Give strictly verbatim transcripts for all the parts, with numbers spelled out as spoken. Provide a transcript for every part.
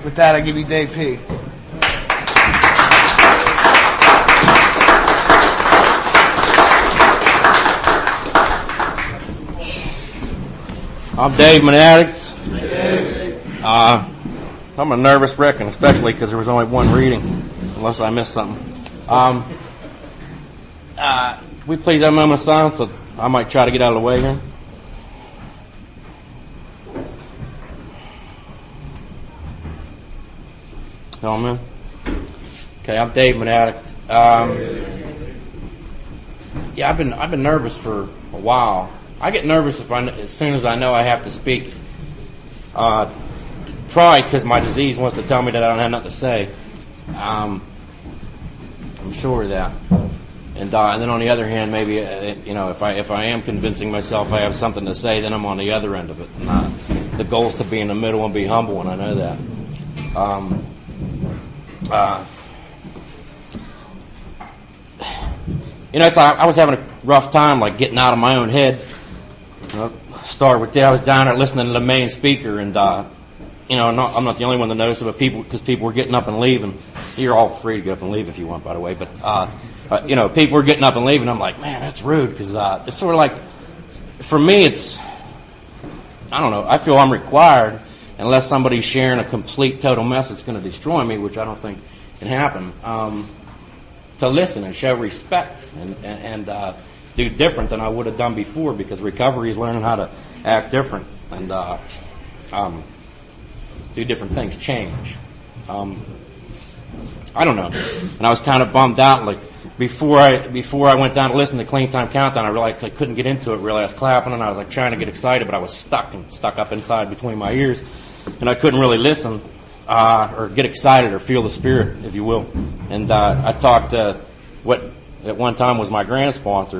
With that, I give you Dave P. I'm Dave Manaddict. Uh, I'm a nervous wreck, and especially because there was only one reading, unless I missed something. Um, uh, can we please have a moment of silence? So I might try to get out of the way here. Oh, man. Okay, I'm Dave Manaddict. Um, yeah, I've been I've been nervous for a while. I get nervous if I, as soon as I know I have to speak. Uh, probably because my disease wants to tell me that I don't have nothing to say. Um, I'm sure of that. And, uh, and then on the other hand, maybe uh, you know, if I if I am convincing myself I have something to say, then I'm on the other end of it. And, uh, the goal is to be in the middle and be humble, and I know that. Um, uh, you know, it's like I was having a rough time, like getting out of my own head. I'll start with that. I was down there listening to the main speaker, and uh, you know, not, I'm not the only one that noticed it, but people, because people were getting up and leaving. You're all free to get up and leave if you want, by the way. But uh, uh, you know, people were getting up and leaving. I'm like, man, that's rude, because uh, it's sort of like, for me, it's, I don't know. I feel I'm required, unless somebody's sharing a complete, total mess that's going to destroy me, which I don't think can happen, um, to listen and show respect and and. and uh, do different than I would have done before, because recovery is learning how to act different and uh, um, do different things, change. Um, I don't know. And I was kind of bummed out. Like before I before I went down to listen to Clean Time Countdown, I realized I couldn't get into it. Really, I was clapping and I was like trying to get excited, but I was stuck and stuck up inside between my ears, and I couldn't really listen uh, or get excited or feel the spirit, if you will. And uh, I talked to what at one time was my grand sponsor.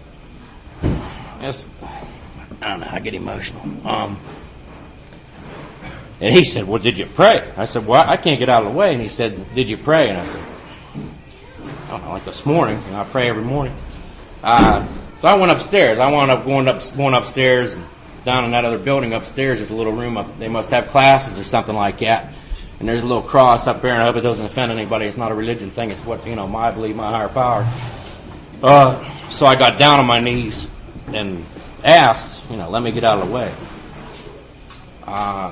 It's, I don't know, I get emotional. Um, and he said, well, did you pray? I said, well, I can't get out of the way. And he said, did you pray? And I said, I don't know, like this morning. You know, I pray every morning. Uh, so I went upstairs. I wound up going up, going upstairs, and down in that other building upstairs, there's a little room up. They must have classes or something like that. And there's a little cross up there, and I hope it doesn't offend anybody. It's not a religion thing. It's what, you know, my, I believe, my higher power. Uh, so I got down on my knees and asked, you know, let me get out of the way. Uh,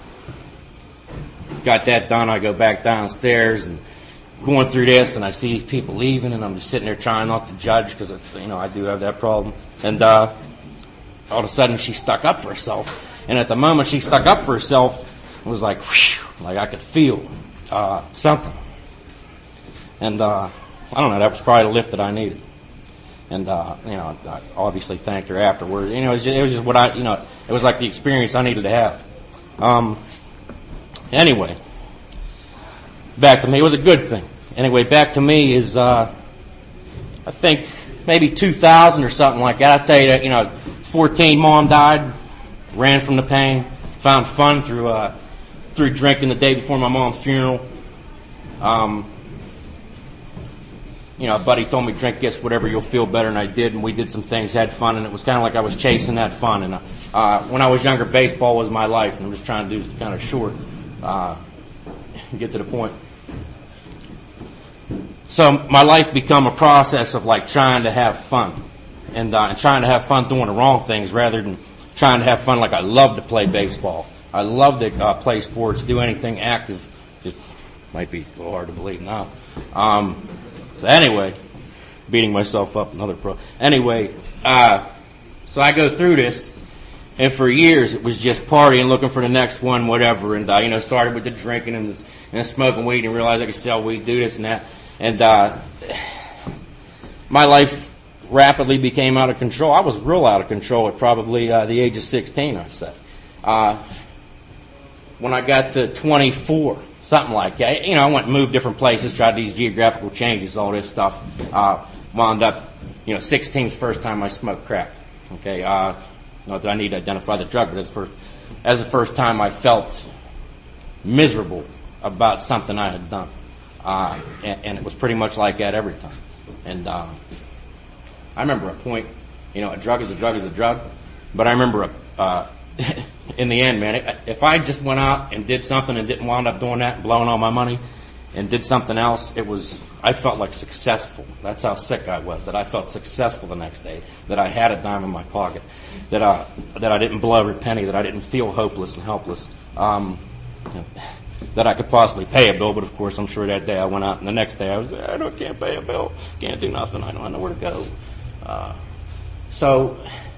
got that done. I go back downstairs and going through this, and I see these people leaving, and I'm just sitting there trying not to judge, because it's, you know, I do have that problem. And uh, all of a sudden, she stuck up for herself. And at the moment she stuck up for herself, it was like, whew, like I could feel uh, something. And uh, I don't know, that was probably the lift that I needed. And, uh, you know, I obviously thanked her afterwards. You know, it was, just, it was just what I, you know, it was like the experience I needed to have. Um, anyway, back to me. It was a good thing. Anyway, back to me is, uh, I think maybe two thousand or something like that. I'll tell you that, you know, fourteen, mom died, ran from the pain, found fun through, uh, through drinking the day before my mom's funeral. Um, You know, a buddy told me, drink this, whatever, you'll feel better, and I did, and we did some things, had fun, and it was kind of like I was chasing that fun. And uh, when I was younger, baseball was my life, and I'm just trying to do this kind of short, uh, get to the point. So my life become a process of like trying to have fun, and, uh, and trying to have fun doing the wrong things rather than trying to have fun. Like I love to play baseball. I love to uh, play sports, do anything active. It might be a little hard to believe now. Um, So anyway, beating myself up, another pro. Anyway, uh, so I go through this, and for years it was just partying, looking for the next one, whatever. And, uh, you know, started with the drinking and, the, and smoking weed, and realized I could sell weed, do this and that. And, uh, my life rapidly became out of control. I was real out of control at probably, uh, the age of sixteen, I'd say. Uh, when I got to twenty-four, something like that. You know, I went and moved different places, tried these geographical changes, all this stuff. Uh, wound up, you know, sixteen's the first time I smoked crack. Okay, uh, not that I need to identify the drug, but as the first, as the first time I felt miserable about something I had done. Uh, and, and it was pretty much like that every time. And, uh, I remember a point, you know, a drug is a drug is a drug, but I remember a, uh, in the end, man, if I just went out and did something and didn't wind up doing that and blowing all my money and did something else, it was, I felt like successful. That's how sick I was, that I felt successful the next day, that I had a dime in my pocket, that I, that I didn't blow every penny, that I didn't feel hopeless and helpless, um, that I could possibly pay a bill. But of course, I'm sure that day I went out and the next day I was, I don't, can't pay a bill, can't do nothing, I don't know where to go. Uh, so,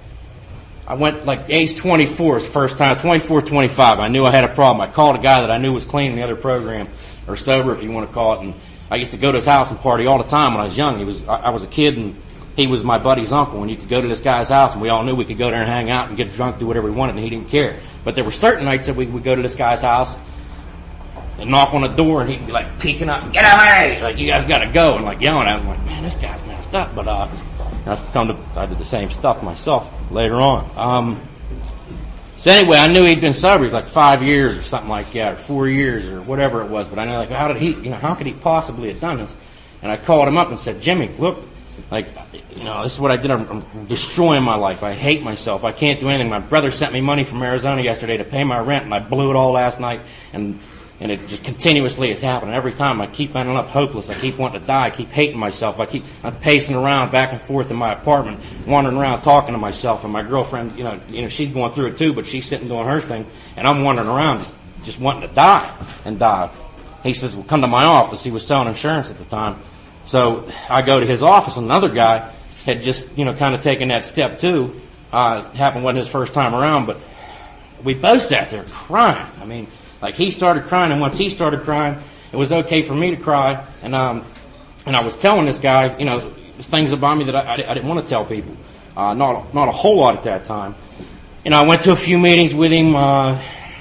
I went like age twenty-four, first time, twenty-four, twenty-five. I knew I had a problem. I called a guy that I knew was clean in the other program, or sober if you want to call it, and I used to go to his house and party all the time when I was young. He was, I, I was a kid and he was my buddy's uncle, and you could go to this guy's house and we all knew we could go there and hang out and get drunk, do whatever we wanted, and he didn't care. But there were certain nights that we would go to this guy's house and knock on the door and he'd be like peeking up, get away! Like, you guys gotta go, and like yelling at him, like, man, this guy's messed up. But, uh, I've come to, I did the same stuff myself later on. Um, so anyway, I knew he'd been sober like five years or something like that, or four years or whatever it was, but I know like, how did he, you know, how could he possibly have done this? And I called him up and said, Jimmy, look, like, you know, this is what I did. I'm, I'm destroying my life. I hate myself. I can't do anything. My brother sent me money from Arizona yesterday to pay my rent, and I blew it all last night, and And it just continuously is happening. Every time I keep ending up hopeless. I keep wanting to die. I keep hating myself. I keep, I'm pacing around back and forth in my apartment, wandering around talking to myself. And my girlfriend, you know, you know, she's going through it too, but she's sitting doing her thing. And I'm wandering around just, just wanting to die and die. He says, well, come to my office. He was selling insurance at the time. So I go to his office, and another guy had just, you know, kind of taken that step too. Uh, it happened wasn't his first time around, but we both sat there crying. I mean, like, he started crying, and once he started crying, it was okay for me to cry. And um, and I was telling this guy, you know, things about me that I, I didn't want to tell people. Uh, not not a whole lot at that time. And I went to a few meetings with him, uh,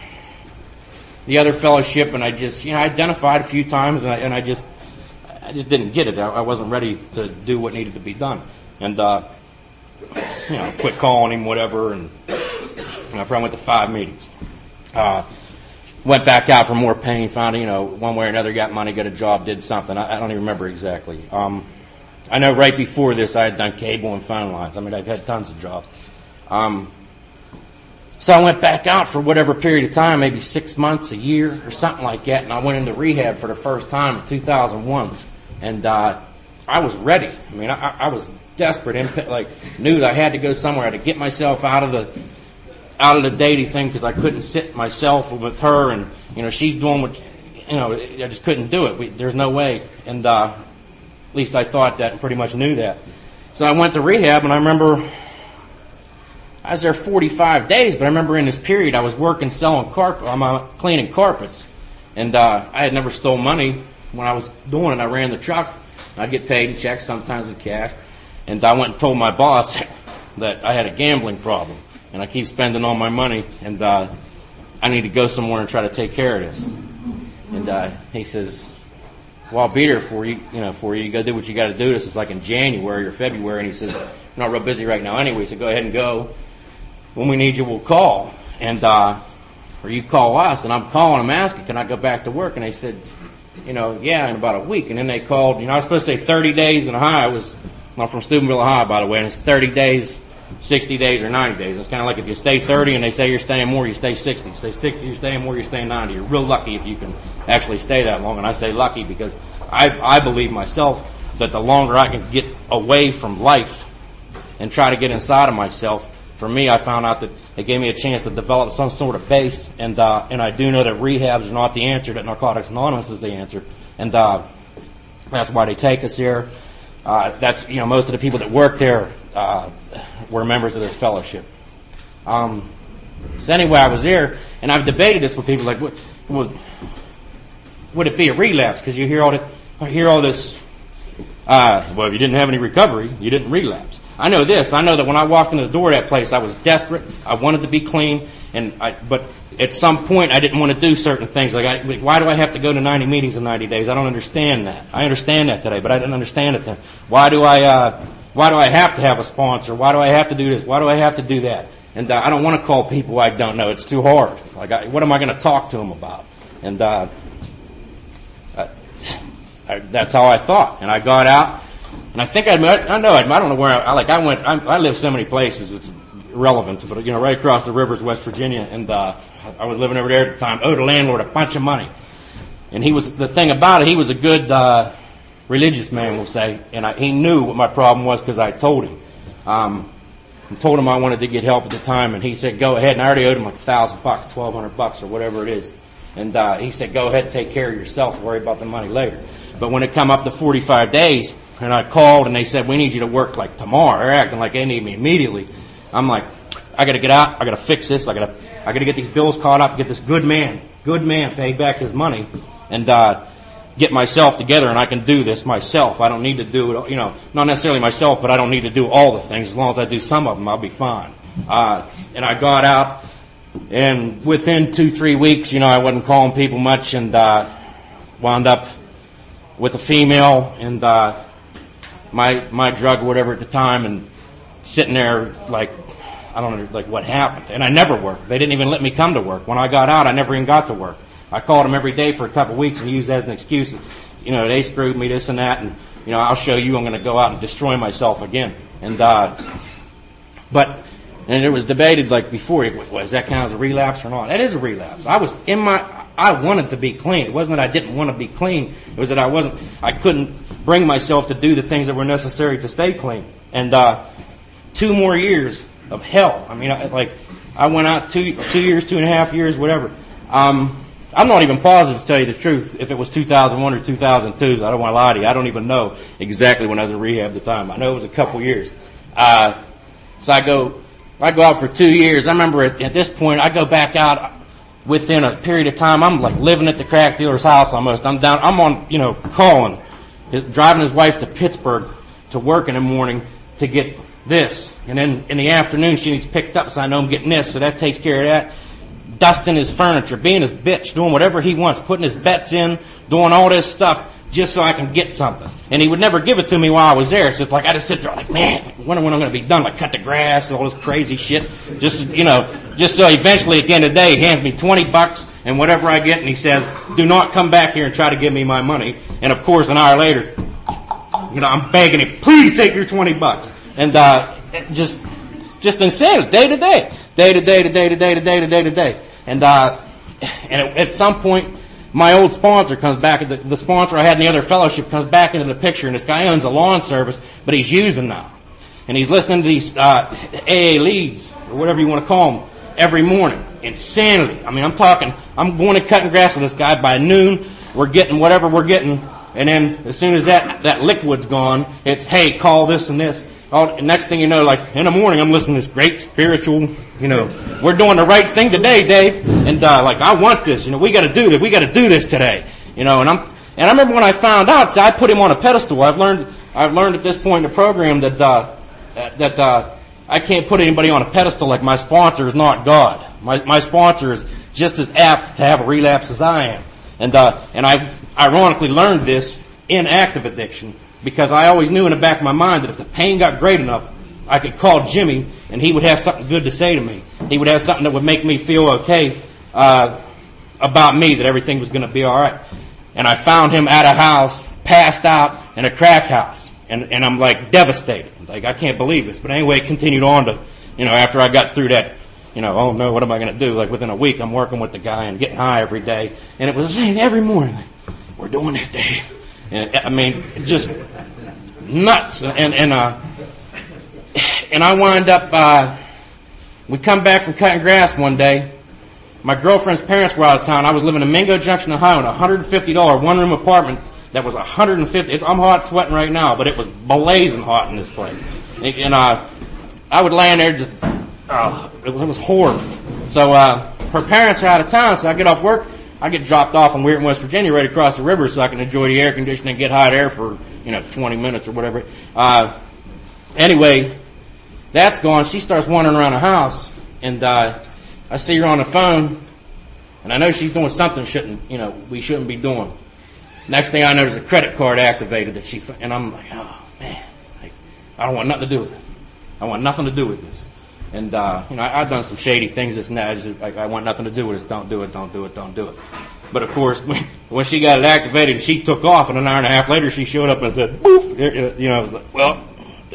the other fellowship, and I just, you know, I identified a few times, and I, and I just, I just didn't get it. I, I wasn't ready to do what needed to be done. And, uh, you know, quit calling him, whatever, and I probably went to five meetings. Uh, Went back out for more pain, found, you know, one way or another, got money, got a job, did something. I, I don't even remember exactly. Um, I know right before this I had done cable and phone lines. I mean, I've had tons of jobs. Um, so I went back out for whatever period of time, maybe six months, a year, or something like that, and I went into rehab for the first time in two thousand one. And, uh, I was ready. I mean, I, I was desperate, and like, knew that I had to go somewhere. I had to get myself out of the, out of the dating thing, because I couldn't sit myself with her, and, you know, she's doing what, you know, I just couldn't do it. We, there's no way. And, uh, at least I thought that and pretty much knew that. So I went to rehab, and I remember I was there forty-five days, but I remember in this period I was working selling carpet, I'm uh, cleaning carpets. And, uh, I had never stole money when I was doing it. I ran the truck. I'd get paid in checks, sometimes in cash. And I went and told my boss that I had a gambling problem. And I keep spending all my money, and uh I need to go somewhere and try to take care of this. And uh he says, well, I'll be there for you, you know, for you. You go do what you got to do. This is like in January or February. And he says, I'm not real busy right now anyway, so go ahead and go. When we need you, we'll call. And, uh, or you call us. And I'm calling them asking, can I go back to work? And they said, you know, yeah, in about a week. And then they called, you know, I was supposed to say thirty days in Ohio. I was, I'm from Steubenville, Ohio, by the way, and it's thirty days, sixty days, or ninety days. It's kind of like if you stay thirty and they say you're staying more, you stay sixty. You stay sixty, you're staying more, you're staying ninety. You're real lucky if you can actually stay that long. And I say lucky because I, I believe myself that the longer I can get away from life and try to get inside of myself, for me, I found out that it gave me a chance to develop some sort of base. And, uh, and I do know that rehabs are not the answer, that Narcotics Anonymous is the answer. And, uh, that's why they take us here. Uh, that's, you know, most of the people that work there, uh, were members of this fellowship. Um, so anyway, I was there, and I've debated this with people, like, what, would, would it be a relapse? Because you hear all the, I hear all this, uh, well, if you didn't have any recovery, you didn't relapse. I know this. I know that when I walked into the door of that place, I was desperate. I wanted to be clean, and I, but at some point, I didn't want to do certain things. Like, I, why do I have to go to ninety meetings in ninety days? I don't understand that. I understand that today, but I didn't understand it then. Why do I, uh, why do I have to have a sponsor? Why do I have to do this? Why do I have to do that? And uh, I don't want to call people I don't know. It's too hard. Like, I, what am I going to talk to them about? And uh, I, I, that's how I thought. And I got out, and I think I, I know, I don't know where I, I like. I went. I, I lived so many places. It's irrelevant, but, you know, right across the river is West Virginia, and uh, I was living over there at the time, owed a landlord a bunch of money. And he was, the thing about it, he was a good uh, religious man, we'll say, and I, he knew what my problem was because I told him. Um, I told him I wanted to get help at the time, and he said, go ahead, and I already owed him like a thousand bucks, twelve hundred bucks, or whatever it is. And uh, he said, go ahead and take care of yourself, worry about the money later. But when it come up to forty-five days, and I called, and they said, we need you to work like tomorrow. They're acting like they need me immediately. I'm like, I gotta get out, I gotta fix this, I gotta, I gotta get these bills caught up, get this good man, good man pay back his money, and uh, get myself together, and I can do this myself. I don't need to do it, you know, not necessarily myself, but I don't need to do all the things. As long as I do some of them, I'll be fine. Uh, and I got out, and within two, three weeks, you know, I wasn't calling people much, and uh, wound up with a female, and uh, my my drug or whatever at the time, and sitting there like, I don't know, like what happened. And I never worked. They didn't even let me come to work. When I got out, I never even got to work. I called them every day for a couple of weeks and used that as an excuse. You know, they screwed me, this and that, and, you know, I'll show you I'm going to go out and destroy myself again. And, uh, but, and it was debated like before, was that count as a relapse or not? That is a relapse. I was in my, I wanted to be clean. It wasn't that I didn't want to be clean. It was that I wasn't, I couldn't bring myself to do the things that were necessary to stay clean. And, uh, two more years of hell. I mean, I, like, I went out two, two years, two and a half years, whatever. Um, I'm not even positive, to tell you the truth, if it was two thousand one or two thousand two. I don't want to lie to you. I don't even know exactly when I was in rehab at the time. I know it was a couple years. Uh, so I go, I go out for two years. I remember at, at this point, I go back out within a period of time. I'm like living at the crack dealer's house almost. I'm down, I'm on, you know, calling, driving his wife to Pittsburgh to work in the morning to get this. And then in the afternoon, she needs picked up, so I know I'm getting this, so that takes care of that. Dusting his furniture, being his bitch, doing whatever he wants, putting his bets in, doing all this stuff just so I can get something. And he would never give it to me while I was there. So it's like I just sit there like, man, I wonder when I'm going to be done, like cut the grass and all this crazy shit. Just, you know, just so eventually at the end of the day, he hands me twenty bucks and whatever I get, and he says, do not come back here and try to give me my money. And of course, an hour later, you know, I'm begging him, please take your twenty bucks. And, uh, just, just insanity, day to day, day to day to day to day to day to day to day. And, uh, and at some point, my old sponsor comes back, the, the sponsor I had in the other fellowship comes back into the picture, and this guy owns a lawn service, but he's using now. And he's listening to these, uh, A A leads, or whatever you want to call them, every morning. Insanity. I mean, I'm talking, I'm going and cutting grass with this guy by noon, we're getting whatever we're getting, and then as soon as that, that liquid's gone, it's, hey, call this and this. Oh, next thing you know, like in the morning, I'm listening to this great spiritual, you know, we're doing the right thing today, Dave. And, uh, like, I want this, you know, we gotta do this, we gotta do this today. You know, and I'm, and I remember when I found out, see, I put him on a pedestal. I've learned, I've learned at this point in the program that, uh, that, uh, I can't put anybody on a pedestal like my sponsor is not God. My, my sponsor is just as apt to have a relapse as I am. And, uh, and I ironically learned this in active addiction. Because I always knew in the back of my mind that if the pain got great enough, I could call Jimmy and he would have something good to say to me. He would have something that would make me feel okay uh about me, that everything was going to be all right. And I found him at a house, passed out in a crack house. And, and I'm like devastated. Like, I can't believe this. But anyway, it continued on to, you know, after I got through that, you know, oh no, what am I going to do? Like within a week, I'm working with the guy and getting high every day. And it was every morning, we're doing this, Dave. And, I mean, just nuts. And, and, uh, and I wind up, uh, we come back from cutting grass one day. My girlfriend's parents were out of town. I was living in Mingo Junction, Ohio, in a one hundred fifty dollars one-room apartment that was one hundred fifty dollars. I'm hot sweating right now, but it was blazing hot in this place. And, and uh, I would lay in there just, oh, it was, it was horrible. So, uh, her parents are out of town, so I get off work. I get dropped off in Weirton, West Virginia, right across the river, so I can enjoy the air conditioning and get hot air for, you know, twenty minutes or whatever. Uh, anyway, that's gone. She starts wandering around the house, and, uh, I see her on the phone, and I know she's doing something shouldn't, you know, we shouldn't be doing. Next thing I know, there's a credit card activated that she, and I'm like, oh man, like, I don't want nothing to do with it. I want nothing to do with this. And, uh, you know, I, I've done some shady things this and that. I just, like, I want nothing to do with this. Don't do it, don't do it, don't do it. But of course, when, when she got it activated, she took off, and an hour and a half later, she showed up and said, boof, you know, I was like, well, I,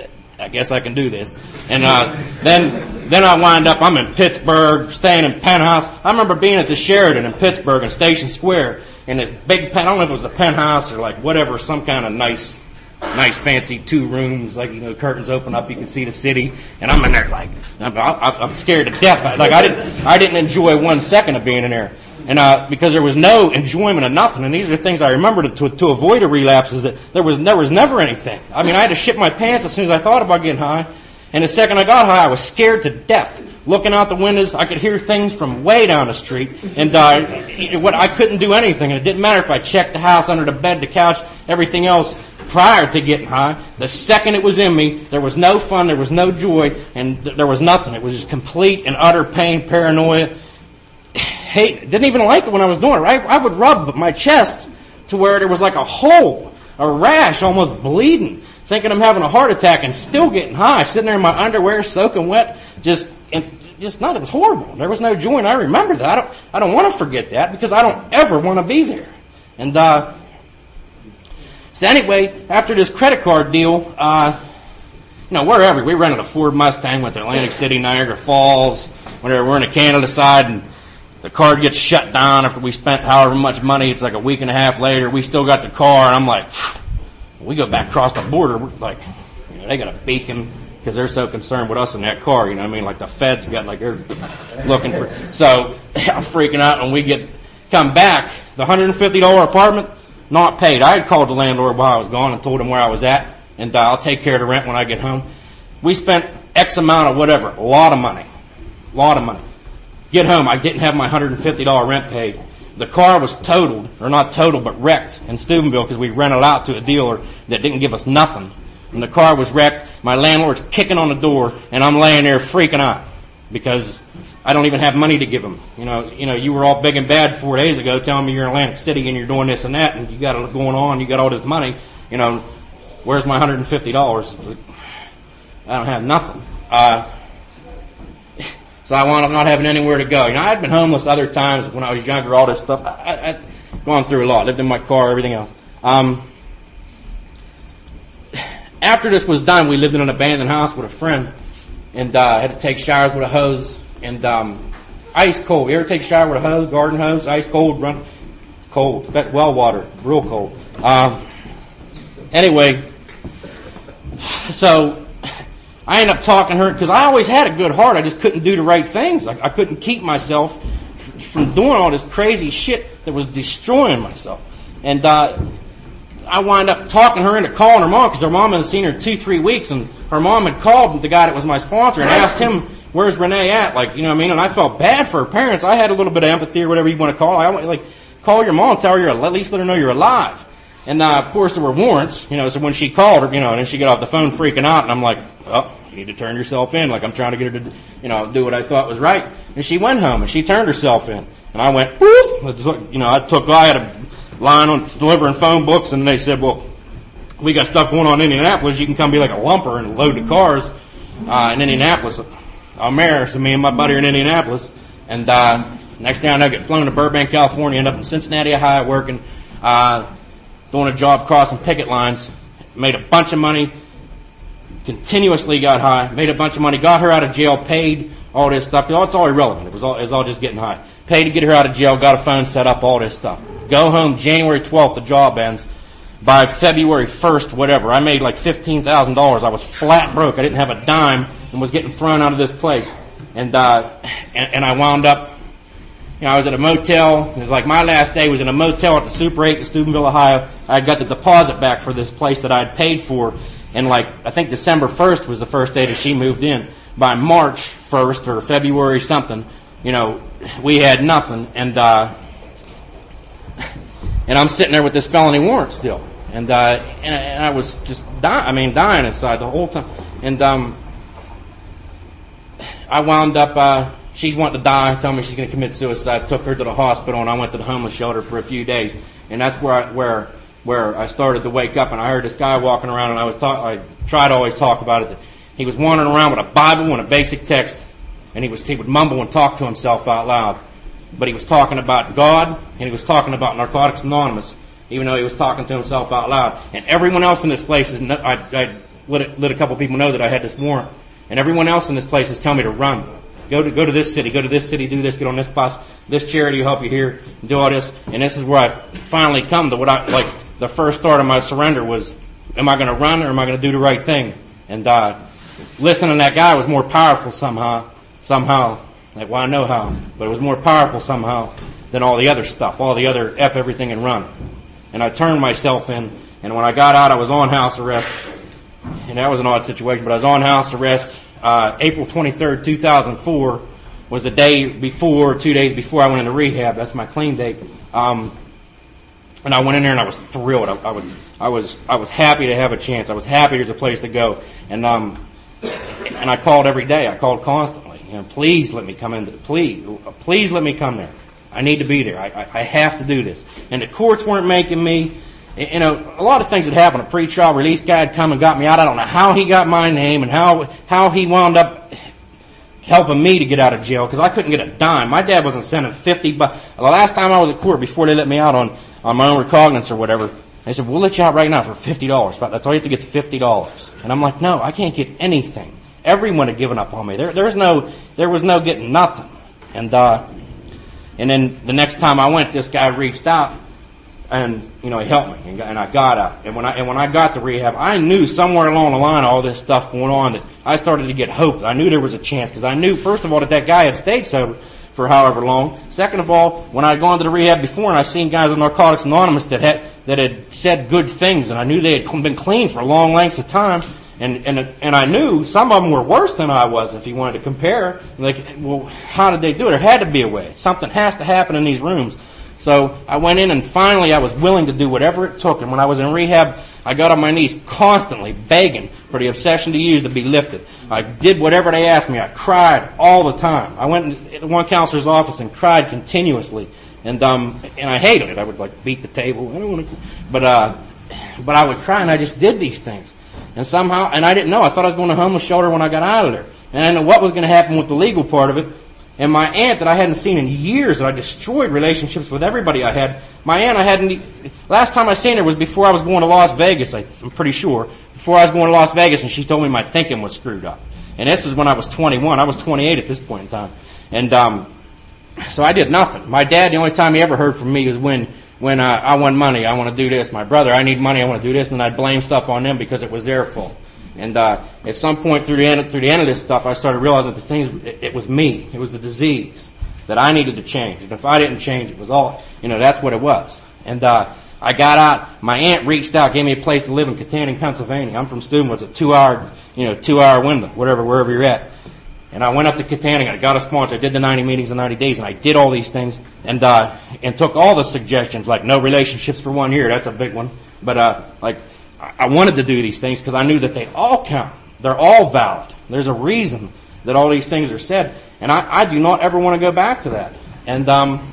I guess I can do this. And uh, then then I wind up, I'm in Pittsburgh, staying in penthouse. I remember being at the Sheridan in Pittsburgh in Station Square in this big pen. I don't know if it was the penthouse or like whatever, some kind of nice, nice fancy two rooms, like, you know, curtains open up, you can see the city. And I'm in there like, I'm, I'm scared to death. Like I didn't, I didn't enjoy one second of being in there. And, uh, because there was no enjoyment of nothing. And these are things I remember to, to, to avoid a relapse, is that there was, there was never anything. I mean, I had to shit my pants as soon as I thought about getting high. And the second I got high, I was scared to death. Looking out the windows, I could hear things from way down the street. And, uh, what, I couldn't do anything. And it didn't matter if I checked the house, under the bed, the couch, everything else prior to getting high. The second it was in me, there was no fun, there was no joy, and th- there was nothing. It was just complete and utter pain, paranoia. Hate, didn't even like it when I was doing it. I, I would rub my chest to where there was like a hole, a rash, almost bleeding, thinking I'm having a heart attack and still getting high, sitting there in my underwear, soaking wet, just, and just not. It was horrible. There was no joy, and I remember that. I don't, I don't want to forget that because I don't ever want to be there. And uh, so anyway, after this credit card deal, uh, you know, wherever we rented a Ford Mustang, went to Atlantic City, Niagara Falls, whenever we're in the Canada side, and the card gets shut down after we spent however much money. It's like a week and a half later. We still got the car, and I'm like, we go back across the border. We're like, you know, they got a beacon because they're so concerned with us in that car. You know what I mean? Like the feds got like they're looking for. So I'm freaking out, and we get come back. The one hundred fifty dollars apartment not paid. I had called the landlord while I was gone and told him where I was at, and uh, I'll take care of the rent when I get home. We spent X amount of whatever, a lot of money, a lot of money. Get home, I didn't have my one hundred fifty dollars rent paid. The car was totaled, or not totaled, but wrecked in Steubenville because we rented out to a dealer that didn't give us nothing. And the car was wrecked. My landlord's kicking on the door, and I'm laying there freaking out because I don't even have money to give him. You know, you know, you were all big and bad four days ago telling me you're in Atlantic City and you're doing this and that, and you got it going on, you got all this money. You know, where's my one hundred fifty dollars? I don't have nothing. Uh, So I wound up not having anywhere to go. You know, I'd been homeless other times when I was younger, all this stuff. I, I, I'd gone through a lot, lived in my car, everything else. Um, after this was done, we lived in an abandoned house with a friend, and uh, had to take showers with a hose, and um, ice cold. You ever take a shower with a hose, garden hose, ice cold, run, cold, well water, real cold. Um, anyway, so I ended up talking to her because I always had a good heart. I just couldn't do the right things. I, I couldn't keep myself f- from doing all this crazy shit that was destroying myself. And uh, I wound up talking her into calling her mom because her mom hadn't seen her two, three weeks, and her mom had called the guy that was my sponsor and asked him, "Where's Renee at?" Like, you know what I mean? And I felt bad for her parents. I had a little bit of empathy or whatever you want to call it. I went like, call your mom, tell her you're at least let her know you're alive. And, uh, of course, there were warrants, you know, so when she called her, you know, and then she got off the phone freaking out, and I'm like, oh, you need to turn yourself in. Like, I'm trying to get her to, you know, do what I thought was right. And she went home, and she turned herself in. And I went, woof! You know, I took, I had a line on delivering phone books, and they said, well, we got stuff going on in Indianapolis. You can come be like a lumper and load the cars, uh, in Indianapolis. I'm there, so me and my buddy are in Indianapolis. And, uh, next thing I know, I get flown to Burbank, California, end up in Cincinnati, Ohio, working, uh, doing a job crossing picket lines, made a bunch of money, continuously got high, made a bunch of money, got her out of jail, paid all this stuff. It's all irrelevant. It was all, it was all just getting high. Paid to get her out of jail, got a phone set up, all this stuff. Go home January twelfth, the job ends. By February first, whatever, I made like fifteen thousand dollars. I was flat broke. I didn't have a dime and was getting thrown out of this place. And, uh, and, and I wound up, you know, I was at a motel. It was like my last day was in a motel at the Super eight in Steubenville, Ohio. I got the deposit back for this place that I had paid for. And like, I think December first was the first day that she moved in. By March first or February something, you know, we had nothing. And, uh, and I'm sitting there with this felony warrant still. And, uh, and, and I was just dying, I mean, dying inside the whole time. And, um, I wound up, uh, she's wanting to die, telling me she's going to commit suicide. Took her to the hospital, and I went to the homeless shelter for a few days. And that's where I, where where I started to wake up. And I heard this guy walking around, and I was talk, I try to always talk about it. He was wandering around with a Bible and a basic text, and he was he would mumble and talk to himself out loud. But he was talking about God, and he was talking about Narcotics Anonymous, even though he was talking to himself out loud. And everyone else in this place is, I, I let, it, let a couple people know that I had this warrant. And everyone else in this place is telling me to run. Go to, go to this city, go to this city, do this, get on this bus, this charity will help you here, do all this. And this is where I finally come to what I, like, the first start of my surrender was, am I going to run or am I going to do the right thing? And, uh, listening to that guy was more powerful somehow, somehow. Like, well, I know how, but it was more powerful somehow than all the other stuff, all the other F everything and run. And I turned myself in, and when I got out, I was on house arrest. And that was an odd situation, but I was on house arrest. Uh, April twenty-third, two thousand four was the day before, two days before I went into rehab. That's my clean date. Um, and I went in there and I was thrilled. I, I would, I was, I was happy to have a chance. I was happy there's a place to go. And, um, and I called every day. I called constantly. You know, please let me come in. Please, please let me come there. I need to be there. I, I, I have to do this. And the courts weren't making me. You know, a lot of things had happened. A pre-trial release guy had come and got me out. I don't know how he got my name and how how he wound up helping me to get out of jail because I couldn't get a dime. My dad wasn't sending fifty bucks. The last time I was at court, before they let me out on on my own recognizance or whatever, they said, "We'll let you out right now for fifty dollars. That's all you have to get is fifty dollars." And I'm like, "No, I can't get anything." Everyone had given up on me. There, there's no, there was no getting nothing. And uh, and then the next time I went, this guy reached out. And, you know, he helped me, and, and I got out. And when I, and when I got to rehab, I knew somewhere along the line all this stuff going on that I started to get hope. I knew there was a chance, because I knew, first of all, that that guy had stayed sober for however long. Second of all, when I had gone to the rehab before and I seen guys in Narcotics Anonymous that had, that had said good things, and I knew they had been clean for long lengths of time, and, and, and I knew some of them were worse than I was if you wanted to compare. Like, well, how did they do it? There had to be a way. Something has to happen in these rooms. So I went in and finally I was willing to do whatever it took. And when I was in rehab, I got on my knees constantly begging for the obsession to use to be lifted. I did whatever they asked me. I cried all the time. I went into one counselor's office and cried continuously. And, um, and I hated it. I would like beat the table. I don't want to, but, uh, but I would cry and I just did these things. And somehow, and I didn't know. I thought I was going to homeless shelter when I got out of there. And I didn't know what was going to happen with the legal part of it. And my aunt that I hadn't seen in years, that I destroyed relationships with everybody I had. My aunt I hadn't, last time I seen her was before I was going to Las Vegas, I'm pretty sure. Before I was going to Las Vegas, and she told me my thinking was screwed up. And this is when I was twenty-one. I was twenty-eight at this point in time. And, um, so I did nothing. My dad, the only time he ever heard from me was when, when, uh, I want money, I want to do this. My brother, I need money, I want to do this. And I'd blame stuff on them because it was their fault. And, uh, at some point through the end, through the end of this stuff, I started realizing that the things, it, it was me. It was the disease that I needed to change. And if I didn't change, it was all, you know, that's what it was. And, uh, I got out, my aunt reached out, gave me a place to live in Katanning, Pennsylvania. I'm from Steuben, it's a two hour, you know, two hour window, whatever, wherever you're at. And I went up to Katanning, I got a sponsor, I did the ninety meetings in ninety days, and I did all these things, and, uh, and took all the suggestions, like no relationships for one year, that's a big one. But, uh, like, I wanted to do these things because I knew that they all count. They're all valid. There's a reason that all these things are said. And I, I do not ever want to go back to that. And, um,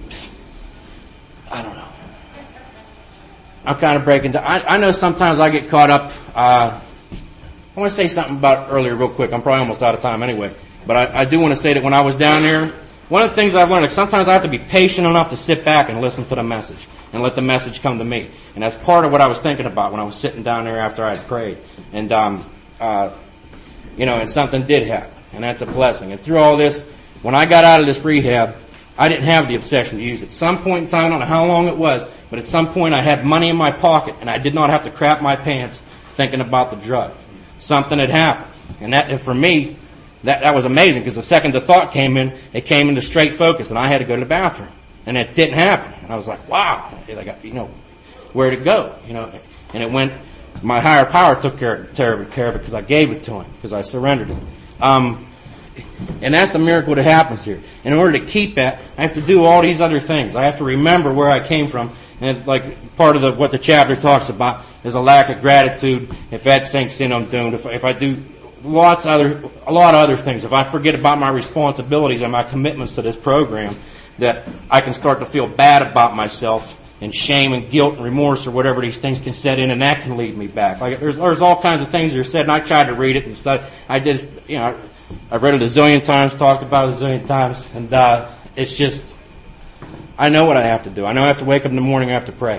I don't know. I'm kind of breaking down. I, I know sometimes I get caught up. Uh, I want to say something about it earlier real quick. I'm probably almost out of time anyway. But I, I do want to say that when I was down there, one of the things I've learned is sometimes I have to be patient enough to sit back and listen to the message and let the message come to me. And that's part of what I was thinking about when I was sitting down there after I had prayed. And, um, uh, you know, and something did happen. And that's a blessing. And through all this, when I got out of this rehab, I didn't have the obsession to use it. At some point in time, I don't know how long it was, but at some point I had money in my pocket and I did not have to crap my pants thinking about the drug. Something had happened. And that, and for me, that, that was amazing because the second the thought came in, it came into straight focus and I had to go to the bathroom. And it didn't happen. And I was like, wow, like, you know, where'd it go? You know, and it went, my higher power took care, care of it because I gave it to him, because I surrendered it. Um, and that's the miracle that happens here. In order to keep that, I have to do all these other things. I have to remember where I came from. And like part of the, what the chapter talks about is a lack of gratitude. If that sinks in, I'm doomed. If, if I do lots other, a lot of other things, if I forget about my responsibilities and my commitments to this program, that I can start to feel bad about myself, and shame and guilt and remorse or whatever these things can set in, and that can lead me back. Like there's there's all kinds of things that are said, and I tried to read it and stuff. I did, you know, I've read it a zillion times, talked about it a zillion times, and uh it's just, I know what I have to do. I know I have to wake up in the morning, I have to pray.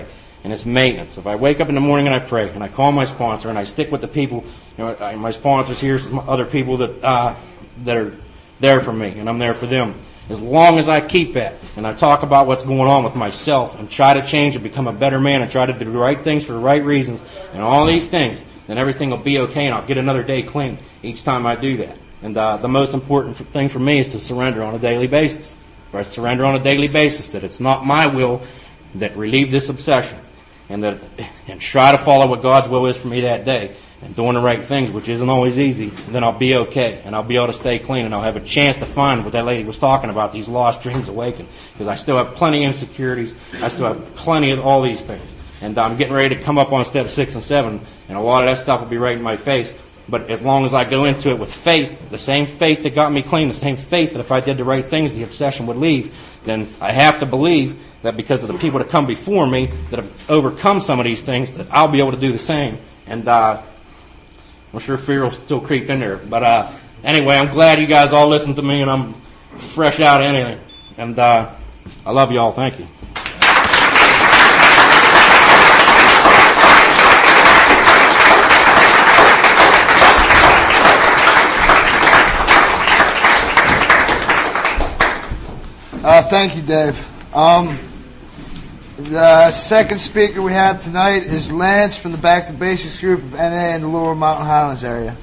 and it's maintenance. If I wake up in the morning and I pray, and I call my sponsor, and I stick with the people, you know, I, my sponsors here, some other people that uh, that are there for me, and I'm there for them. As long as I keep that, and I talk about what's going on with myself, and try to change and become a better man, and try to do the right things for the right reasons, and all these things, then everything will be okay, and I'll get another day clean each time I do that. And uh, the most important thing for me is to surrender on a daily basis. Or I surrender on a daily basis that it's not my will that relieve this obsession, and that and try to follow what God's will is for me that day, and doing the right things, which isn't always easy. And then I'll be okay, and I'll be able to stay clean, and I'll have a chance to find what that lady was talking about, these lost dreams awakened. Because I still have plenty of insecurities, I still have plenty of all these things, and I'm getting ready to come up on step six and seven, and a lot of that stuff will be right in my face. But as long as I go into it with faith, the same faith that got me clean, the same faith that if I did the right things, the obsession would leave, then I have to believe that because of the people that come before me that have overcome some of these things, that I'll be able to do the same. And uh, I'm sure fear will still creep in there. But uh, anyway, I'm glad you guys all listened to me, and I'm fresh out of anything. And uh, I love you all. Thank you. Uh, thank you, Dave. Um, the second speaker we have tonight is Lance from the Back to Basics group of N A in the Lower Mountain Highlands area.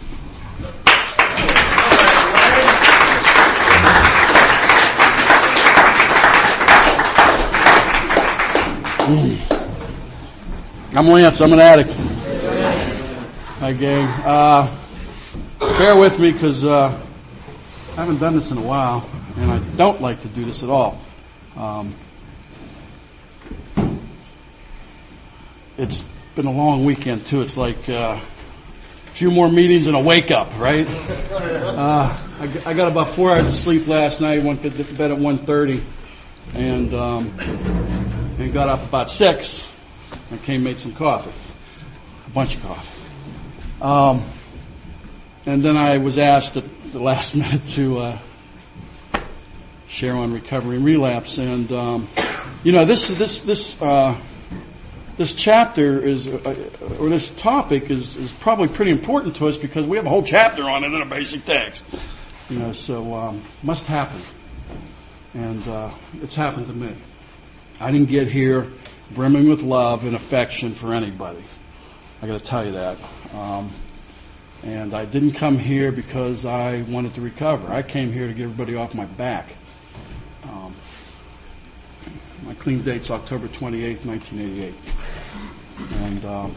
I'm Lance. I'm an addict. Hi, gang. Uh, bear with me because uh, I haven't done this in a while. And I don't like to do this at all. Um, it's been a long weekend, too. It's like uh, a few more meetings and a wake-up, right? Uh, I, I got about four hours of sleep last night, went to bed at one thirty, and, um, and got up about six, and came and made some coffee, a bunch of coffee. Um, and then I was asked at the last minute to... Uh, share on recovery and relapse, and um, you know this this this uh, this chapter is uh, or this topic is is probably pretty important to us because we have a whole chapter on it in a basic text. You know, so um, must happen, and uh, it's happened to me. I didn't get here brimming with love and affection for anybody. I got to tell you that. Um, and I didn't come here because I wanted to recover. I came here to get everybody off my back. Um, my clean date's October twenty-eighth, nineteen eighty-eight. And, um,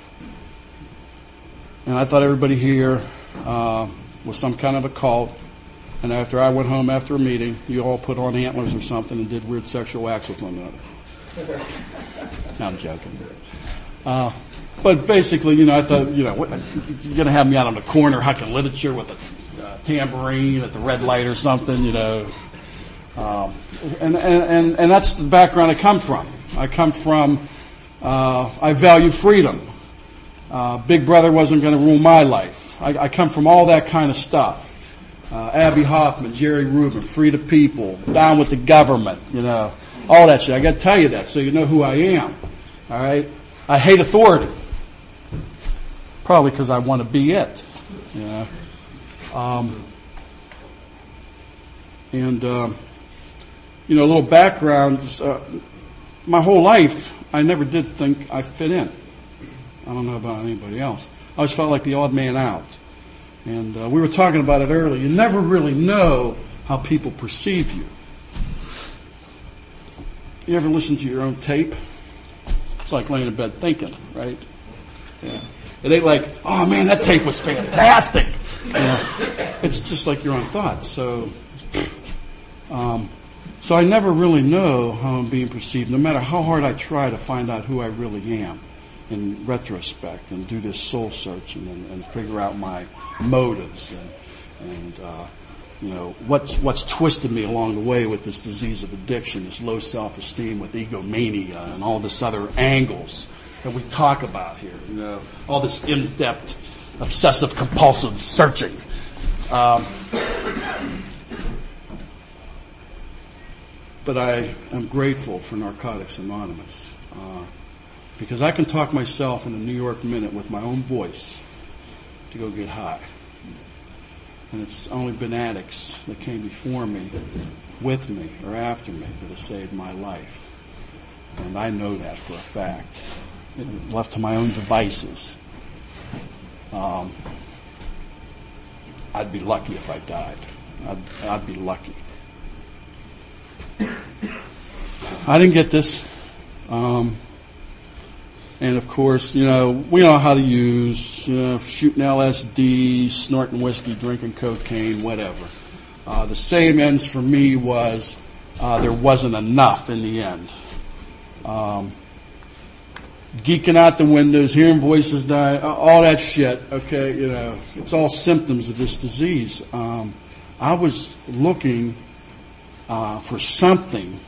and I thought everybody here uh, was some kind of a cult. And after I went home after a meeting, you all put on antlers or something and did weird sexual acts with one another. No, I'm joking. Uh, but basically, you know, I thought, you know, what, you're going to have me out on the corner hucking literature with a uh, tambourine at the red light or something, you know. Um, and, and, and that's the background I come from. I come from, uh, I value freedom. Uh, Big Brother wasn't going to rule my life. I, I come from all that kind of stuff. Uh, Abby Hoffman, Jerry Rubin, Free the People, Down with the Government, you know, all that shit. I got to tell you that so you know who I am. All right? I hate authority. Probably because I want to be it. You know? Um, and, um, you know, a little background. Uh, my whole life, I never did think I fit in. I don't know about anybody else. I always felt like the odd man out. And uh, we were talking about it earlier. You never really know how people perceive you. You ever listen to your own tape? It's like laying in bed thinking, right? Yeah. It ain't like, oh man, that tape was fantastic. You know, it's just like your own thoughts. So, um, so I never really know how I'm being perceived, no matter how hard I try to find out who I really am in retrospect and do this soul searching and, and figure out my motives and, and uh, you know, what's what's twisted me along the way with this disease of addiction, this low self-esteem with egomania and all this other angles that we talk about here. You know, all this in-depth, obsessive-compulsive searching. Um, but I am grateful for Narcotics Anonymous. Uh, Because I can talk myself in a New York minute with my own voice to go get high. And it's only been addicts that came before me, with me, or after me that have saved my life. And I know that for a fact. And left to my own devices, um, I'd be lucky if I died. I'd, I'd be lucky. I didn't get this. Um, and of course, you know, we know how to use, you know, shooting L S D, snorting whiskey, drinking cocaine, whatever. Uh, the same ends for me was uh, there wasn't enough in the end. Um, geeking out the windows, hearing voices die, all that shit, okay, you know, it's all symptoms of this disease. Um, I was looking uh, for something,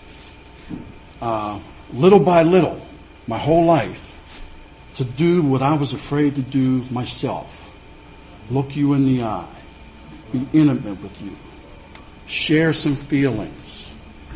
uh, little by little, my whole life, to do what I was afraid to do myself. Look you in the eye. Be intimate with you. Share some feelings.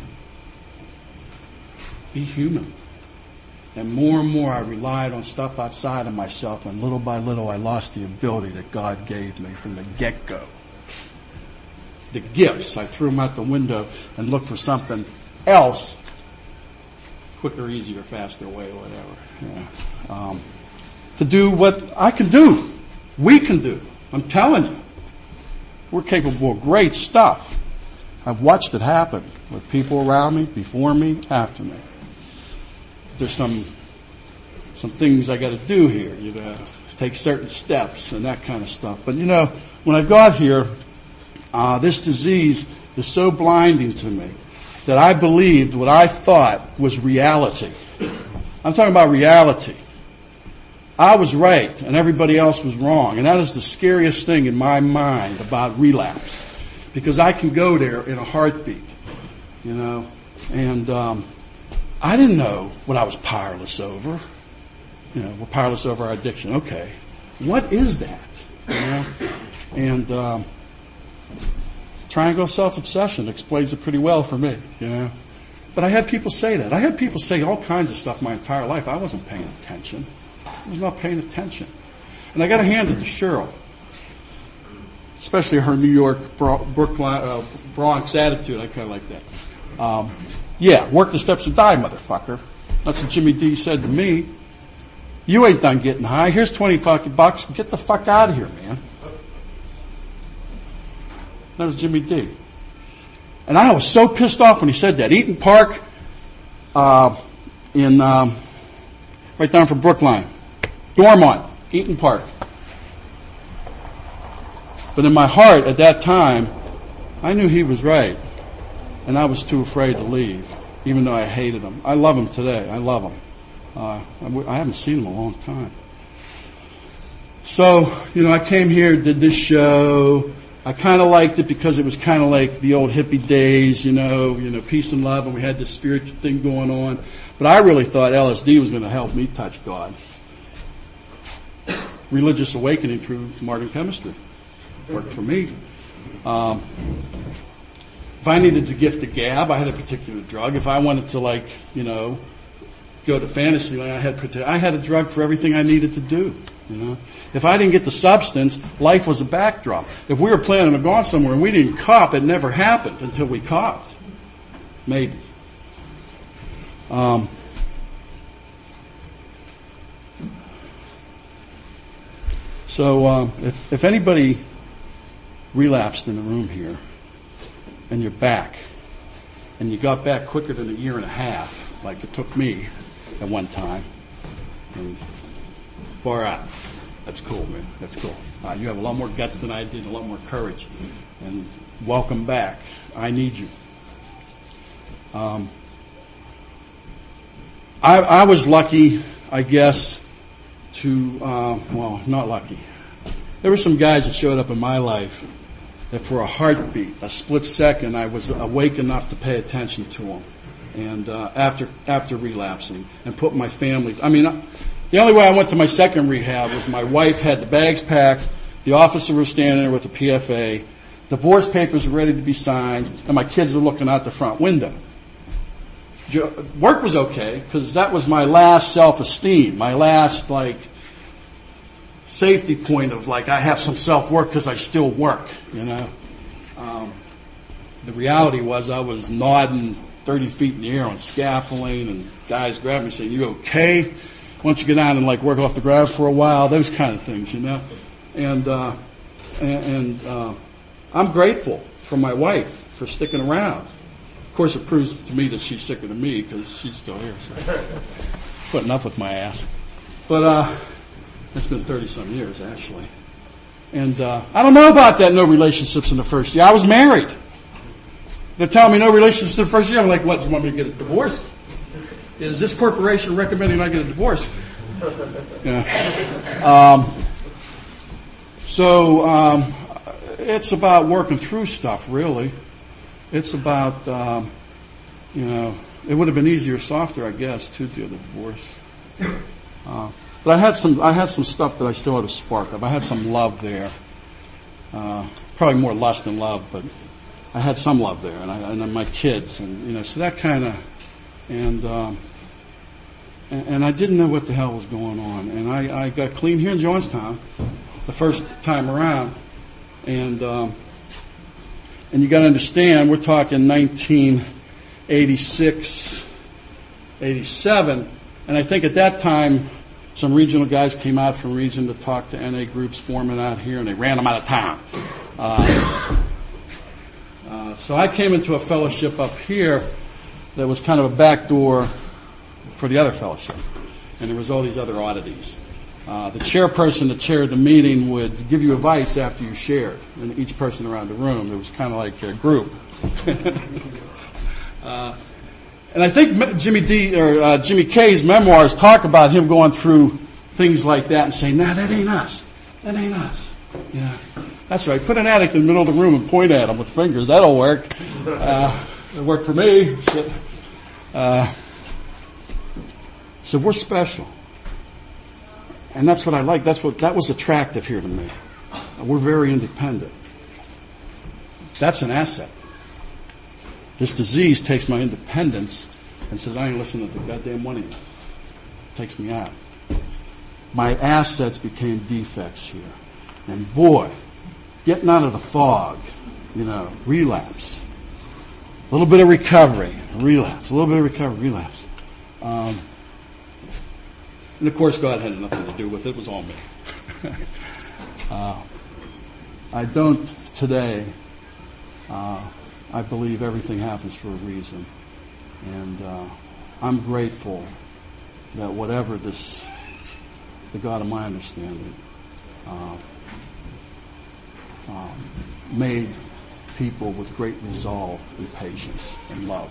Be human. And more and more I relied on stuff outside of myself, and little by little I lost the ability that God gave me from the get-go. The gifts, I threw them out the window and looked for something else, quicker, easier, faster way, whatever. Yeah. Um, to do what I can do, we can do. I'm telling you, we're capable of great stuff. I've watched it happen with people around me, before me, after me. There's some some things I got to do here, you know, take certain steps and that kind of stuff. But you know, when I got here, uh, this disease is so blinding to me that I believed what I thought was reality. I'm talking about reality. I was right and everybody else was wrong, and that is the scariest thing in my mind about relapse, because I can go there in a heartbeat, you know, and um, I didn't know what I was powerless over. You know, we're powerless over our addiction. Okay, what is that? You know, and um, triangle self-obsession explains it pretty well for me. You know, but I had people say that. I had people say all kinds of stuff my entire life. I wasn't paying attention. I was not paying attention, and I got to hand it to Cheryl, especially her New York Brooklyn, uh, Bronx attitude. I kind of like that. Um, Yeah, work the steps or die, motherfucker. That's what Jimmy D said to me. You ain't done getting high. Here's twenty fucking bucks. Get the fuck out of here, man. That was Jimmy D. And I was so pissed off when he said that. Eaton Park, uh, in, um, right down from Brookline. Dormont, Eaton Park. But in my heart at that time, I knew he was right. And I was too afraid to leave, even though I hated him. I love him today. I love him. Uh, I haven't seen him in a long time. So, you know, I came here, did this show. I kind of liked it because it was kind of like the old hippie days, you know, you know, peace and love, and we had this spiritual thing going on. But I really thought L S D was going to help me touch God. Religious awakening through modern chemistry worked for me. Um, If I needed to gift a gab, I had a particular drug. If I wanted to, like, you know, go to Fantasyland, I had I had a drug for everything I needed to do. You know, if I didn't get the substance, life was a backdrop. If we were planning on going somewhere and we didn't cop, it never happened until we copped. Maybe. Um, so um, if if anybody relapsed in the room here, and you're back, and you got back quicker than a year and a half, like it took me at one time, and far out. That's cool, man. That's cool. Uh, you have a lot more guts than I did, a lot more courage, and welcome back. I need you. Um, I, I was lucky, I guess, to, uh, well, not lucky. There were some guys that showed up in my life that for a heartbeat, a split second, I was awake enough to pay attention to them. And uh, after after relapsing and put my family, I mean, the only way I went to my second rehab was my wife had the bags packed, the officer was standing there with the P F A, divorce papers were ready to be signed, and my kids were looking out the front window. jo- work was okay because that was my last self-esteem, my last like safety point of like I have some self-worth because I still work, you know. Um, the reality was I was nodding thirty feet in the air on scaffolding, and guys grabbed me saying, "You okay? Why don't you get down and like work off the ground for a while?" Those kind of things, you know. And uh, and, and uh, I'm grateful for my wife for sticking around. Of course, it proves to me that she's sicker than me because she's still here. So putting up with my ass. But uh, it's been thirty some years actually. And uh, I don't know about that. No relationships in the first year. I was married. They're telling me no relationships in the first year. I'm like, what? You want me to get a divorce? Is this corporation recommending I get a divorce? Yeah. Um, so um, it's about working through stuff, really. It's about, um, you know, it would have been easier, softer, I guess, to do the divorce. Uh, but I had some, I had some stuff that I still had a spark of. I had some love there. Uh, probably more lust than love, but I had some love there, and I, and then my kids, and you know, so that kind of, and, um, and and I didn't know what the hell was going on, and I, I got clean here in Johnstown the first time around, and um, and you got to understand, we're talking nineteen eighty-six, eighty-seven, and I think at that time some regional guys came out from region to talk to N A groups forming out here, and they ran them out of town. Uh, Uh, so I came into a fellowship up here that was kind of a back door for the other fellowship. And there was all these other oddities. Uh, the chairperson that chaired the meeting would give you advice after you shared. And each person around the room, it was kind of like a group. uh, and I think Jimmy D or uh, Jimmy K's memoirs talk about him going through things like that and saying, "Nah, that ain't us. That ain't us." Yeah. That's right. Put an addict in the middle of the room and point at him with fingers. That'll work. Uh, it worked for me. Uh, so we're special, and that's what I like. That's what that was attractive here to me. We're very independent. That's an asset. This disease takes my independence and says, "I ain't listening to the goddamn one of you." Takes me out. My assets became defects here, and boy. Getting out of the fog, you know, relapse. A little bit of recovery, relapse. A little bit of recovery, relapse. Um, and of course, God had nothing to do with it. It was all me. uh, I don't today. Uh, I believe everything happens for a reason. And uh, I'm grateful that whatever this, the God of my understanding, uh, Um, made people with great resolve and patience and love.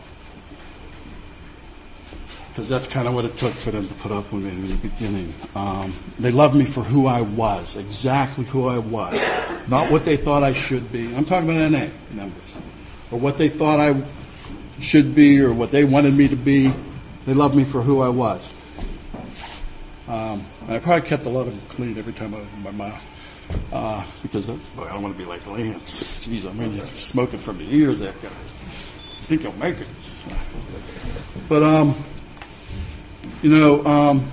Because that's kind of what it took for them to put up with me in the beginning. Um, they loved me for who I was, exactly who I was. Not what they thought I should be. I'm talking about N A members. Or what they thought I should be or what they wanted me to be. They loved me for who I was. Um, and I probably kept a lot of them clean every time I opened my mouth. Uh, because uh, boy, I don't want to be like Lance. Jeez, I mean, he's smoking from the ears. That guy. I think he'll make it. But um, you know, um,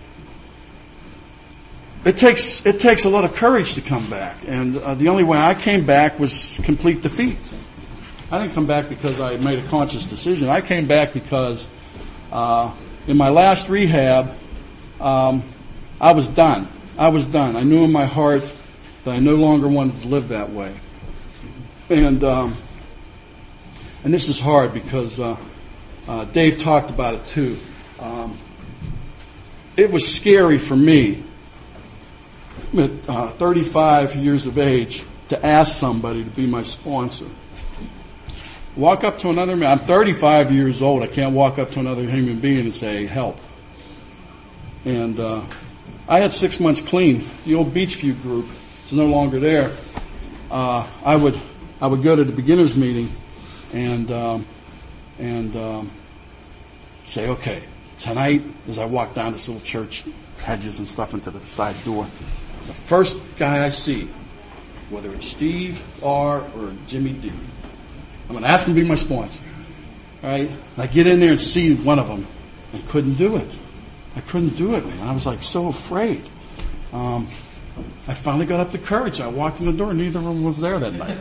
it takes it takes a lot of courage to come back, and uh, the only way I came back was complete defeat. I didn't come back because I made a conscious decision. I came back because uh, in my last rehab, um, I was done. I was done. I knew in my heart that I no longer wanted to live that way. And um, and this is hard because uh, uh, Dave talked about it too. Um, it was scary for me at uh, thirty-five years of age to ask somebody to be my sponsor. Walk up to another man. I'm thirty-five years old. I can't walk up to another human being and say, "Help." And uh, I had six months clean. The old Beachview group is no longer there. Uh, I would I would go to the beginners meeting and um, and um, say, "Okay, tonight," as I walk down this little church, hedges and stuff into the side door, the first guy I see, whether it's Steve R. or Jimmy D, I'm going to ask him to be my sponsor. right? And I get in there and see one of them. I couldn't do it. I couldn't do it, man. I was like so afraid. Um, I finally got up the courage. I walked in the door. Neither of them was there that night.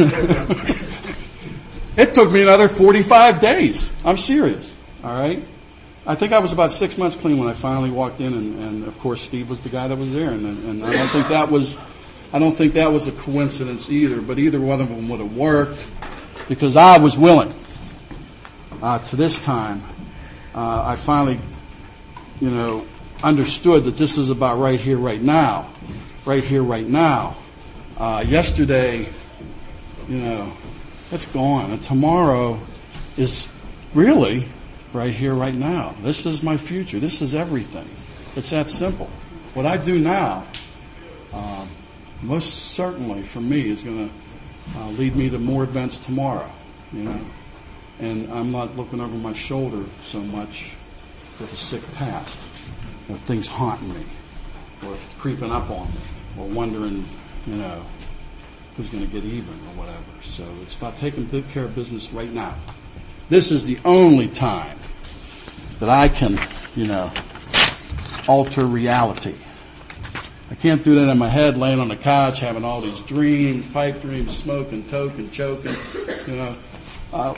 It took me another forty-five days. I'm serious. All right? I think I was about six months clean when I finally walked in, and, and of course Steve was the guy that was there, and, and I don't think that was, I don't think that was a coincidence either. But either one of them would have worked because I was willing. Uh, to this time, uh, I finally, you know, understood that this is about right here, right now, right here, right now. Uh, yesterday, you know, it's gone, and tomorrow is really right here, right now. This is my future. This is everything. It's that simple. What I do now, um, most certainly for me, is going to uh, lead me to more events tomorrow. You know, and I'm not looking over my shoulder so much with a sick past, or things haunting me, or creeping up on me, or wondering, you know, who's going to get even or whatever. So it's about taking good care of business right now. This is the only time that I can, you know, alter reality. I can't do that in my head, laying on the couch, having all these dreams, pipe dreams, smoking, toking, choking, you know. Uh,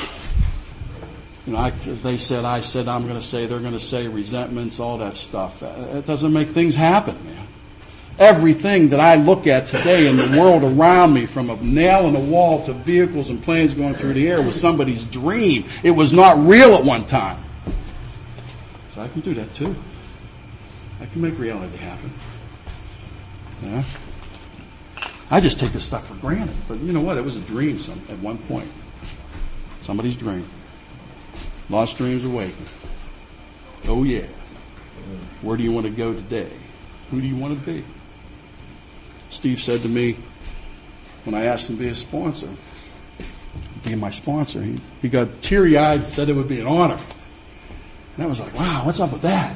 you know, I, they said, I said, I'm going to say, they're going to say, resentments, all that stuff. It doesn't make things happen, man. Everything that I look at today in the world around me, from a nail in the wall to vehicles and planes going through the air, was somebody's dream. It was not real at one time. So I can do that too. I can make reality happen. Yeah. I just take this stuff for granted. But you know what? It was a dream some, at one point. Somebody's dream. Lost dreams awakened. Oh yeah. Where do you want to go today? Who do you want to be? Steve said to me, when I asked him to be a sponsor, be my sponsor, he, he got teary-eyed and said it would be an honor. And I was like, wow, what's up with that?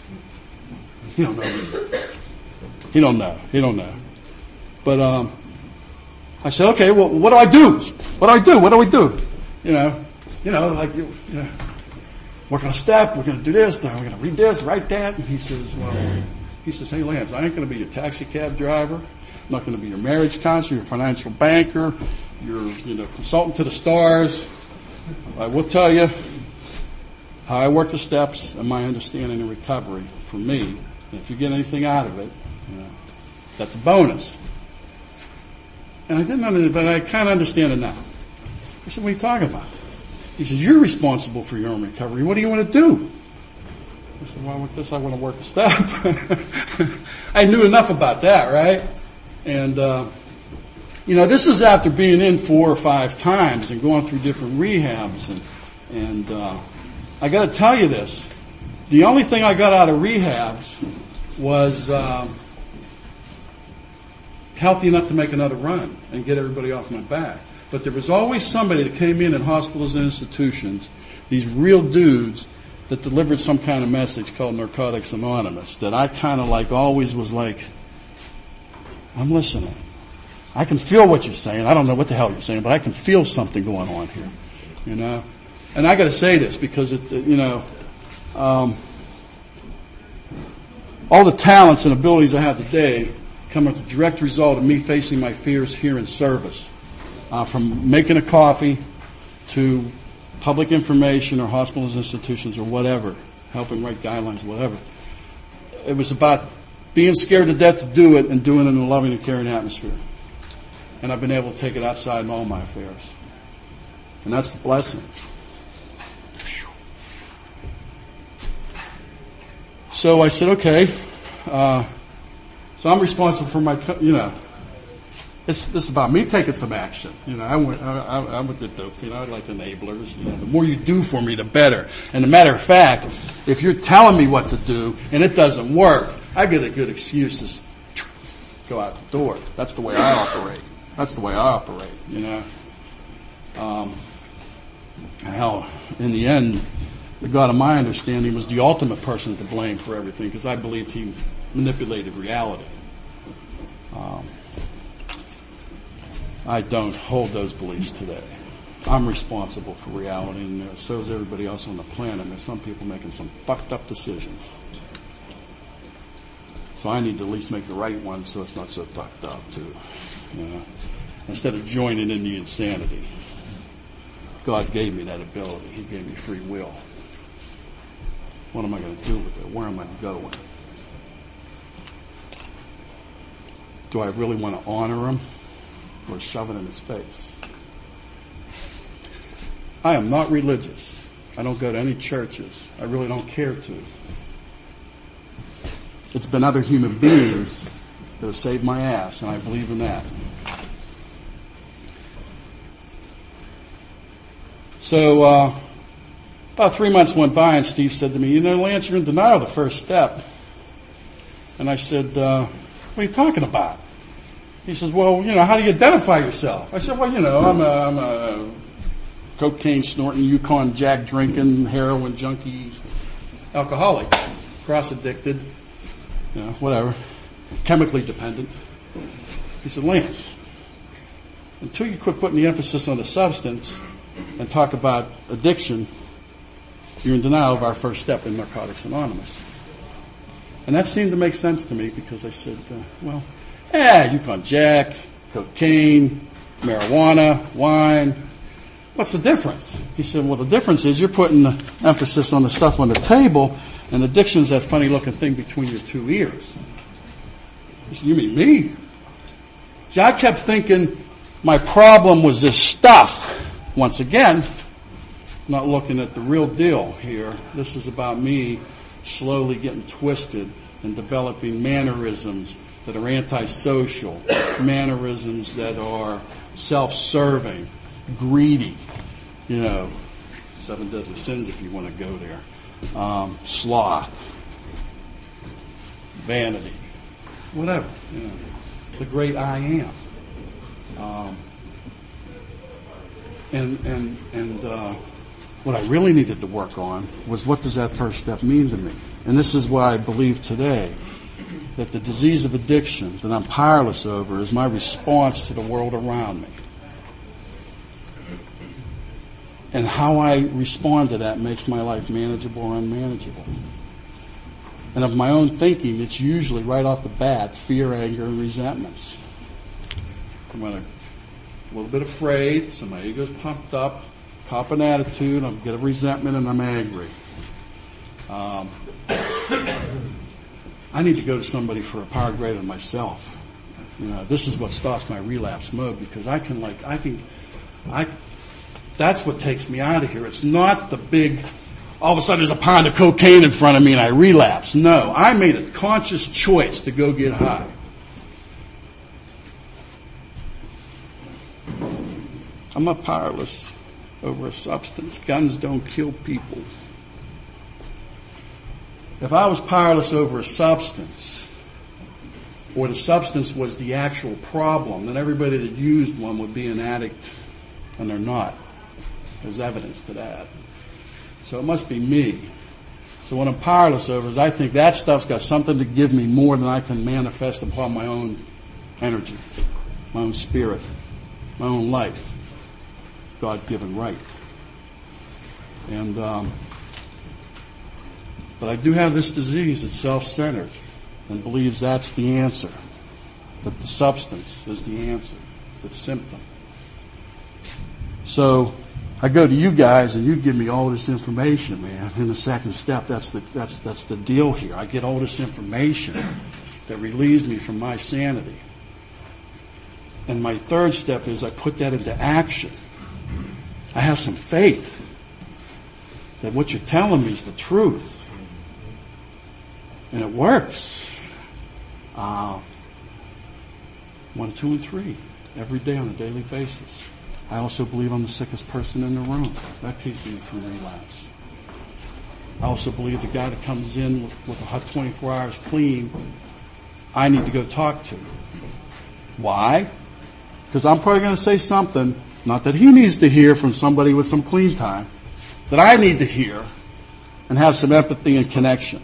He don't know. He don't know. He don't know. But um, I said, okay, well, what do I do? What do I do? What do we do? You know, you know, like, you know, work on a step, we're going to do this, then we're going to read this, write that. And he says, well, he says, hey, Lance, I ain't going to be your taxi cab driver. I'm not going to be your marriage counselor, your financial banker, your, you know, consultant to the stars. I will tell you how I work the steps and my understanding of recovery for me. And if you get anything out of it, you know, that's a bonus. And I didn't understand, but I kind of understand it now. I said, what are you talking about? He says, you're responsible for your own recovery. What do you want to do? I said, well, with this, I want to work the step. I knew enough about that, right? And, uh, you know, this is after being in four or five times and going through different rehabs. And, and uh, I got to tell you this. The only thing I got out of rehabs was uh, healthy enough to make another run and get everybody off my back. But there was always somebody that came in in hospitals and institutions, these real dudes, that delivered some kind of message called Narcotics Anonymous that I kind of like always was like, I'm listening. I can feel what you're saying. I don't know what the hell you're saying, but I can feel something going on here, you know. And I got to say this because, it, you know, um, all the talents and abilities I have today come as a direct result of me facing my fears here in service. Uh, from making a coffee to public information or hospitals, institutions, or whatever, helping write guidelines, whatever. It was about being scared to death to do it and doing it in a loving and caring atmosphere. And I've been able to take it outside in all my affairs. And that's the blessing. So I said, okay, uh, so I'm responsible for my, you know, This, this is about me taking some action. You know, I went, I, I'm with the dope. You know, I like enablers. You know, the more you do for me, the better. And a matter of fact, if you're telling me what to do and it doesn't work, I get a good excuse to go out the door. That's the way I operate. That's the way I operate. You know. Um, hell, in the end, the God of my understanding was the ultimate person to blame for everything because I believed he manipulated reality. Um, I don't hold those beliefs today. I'm responsible for reality, and so is everybody else on the planet. There's some people making some fucked up decisions. So I need to at least make the right one so it's not so fucked up, too. You know? Instead of joining in the insanity. God gave me that ability. He gave me free will. What am I going to do with it? Where am I going? Do I really want to honor him or shove it in his face? I am not religious. I don't go to any churches. I really don't care to. It's been other human beings that have saved my ass, and I believe in that. So, uh, about three months went by, and Steve said to me, you know, Lance, you're in denial, the first step. And I said, uh, what are you talking about? He says, well, you know, how do you identify yourself? I said, well, you know, I'm a, I'm a cocaine snorting, Yukon Jack drinking, heroin junkie, alcoholic, cross addicted, you know, whatever, chemically dependent. He said, Lance, until you quit putting the emphasis on the substance and talk about addiction, you're in denial of our first step in Narcotics Anonymous. And that seemed to make sense to me because I said, uh, well, yeah, Yukon Jack, cocaine, marijuana, wine. What's the difference? He said, well, the difference is you're putting the emphasis on the stuff on the table, and addiction's that funny-looking thing between your two ears. He said, you mean me? See, I kept thinking my problem was this stuff. Once again, not looking at the real deal here. This is about me slowly getting twisted and developing mannerisms that are antisocial, mannerisms that are self-serving, greedy, you know, seven deadly sins if you want to go there, um, sloth, vanity, whatever, you know, the great I am. Um, and and and uh, what I really needed to work on was what does that first step mean to me? And this is why I believe today that the disease of addiction that I'm powerless over is my response to the world around me. And how I respond to that makes my life manageable or unmanageable. And of my own thinking, it's usually right off the bat, fear, anger, and resentments. I'm going to a little bit afraid, so my ego's pumped up, cop an attitude, I get a resentment, and I'm angry. Um, I need to go to somebody for a power greater than myself. You know, this is what stops my relapse mode because I can like I can I that's what takes me out of here. It's not the big all of a sudden there's a pound of cocaine in front of me and I relapse. No, I made a conscious choice to go get high. I'm not powerless over a substance. Guns don't kill people. If I was powerless over a substance, or the substance was the actual problem, then everybody that used one would be an addict, and they're not. There's evidence to that. So it must be me. So what I'm powerless over is I think that stuff's got something to give me more than I can manifest upon my own energy, my own spirit, my own life. God-given right. And, um, but I do have this disease that's self-centered and believes that's the answer, that the substance is the answer, the symptom. So I go to you guys and you give me all this information, man. In the second step, that's the, that's, that's the deal here. I get all this information that relieves me from my sanity. And my third step is I put that into action. I have some faith that what you're telling me is the truth. And it works. Uh, one, two, and three. Every day on a daily basis. I also believe I'm the sickest person in the room. That keeps me from relapse. I also believe the guy that comes in with a hot twenty-four hours clean, I need to go talk to. Why? Because I'm probably going to say something, not that he needs to hear from somebody with some clean time, that I need to hear and have some empathy and connection.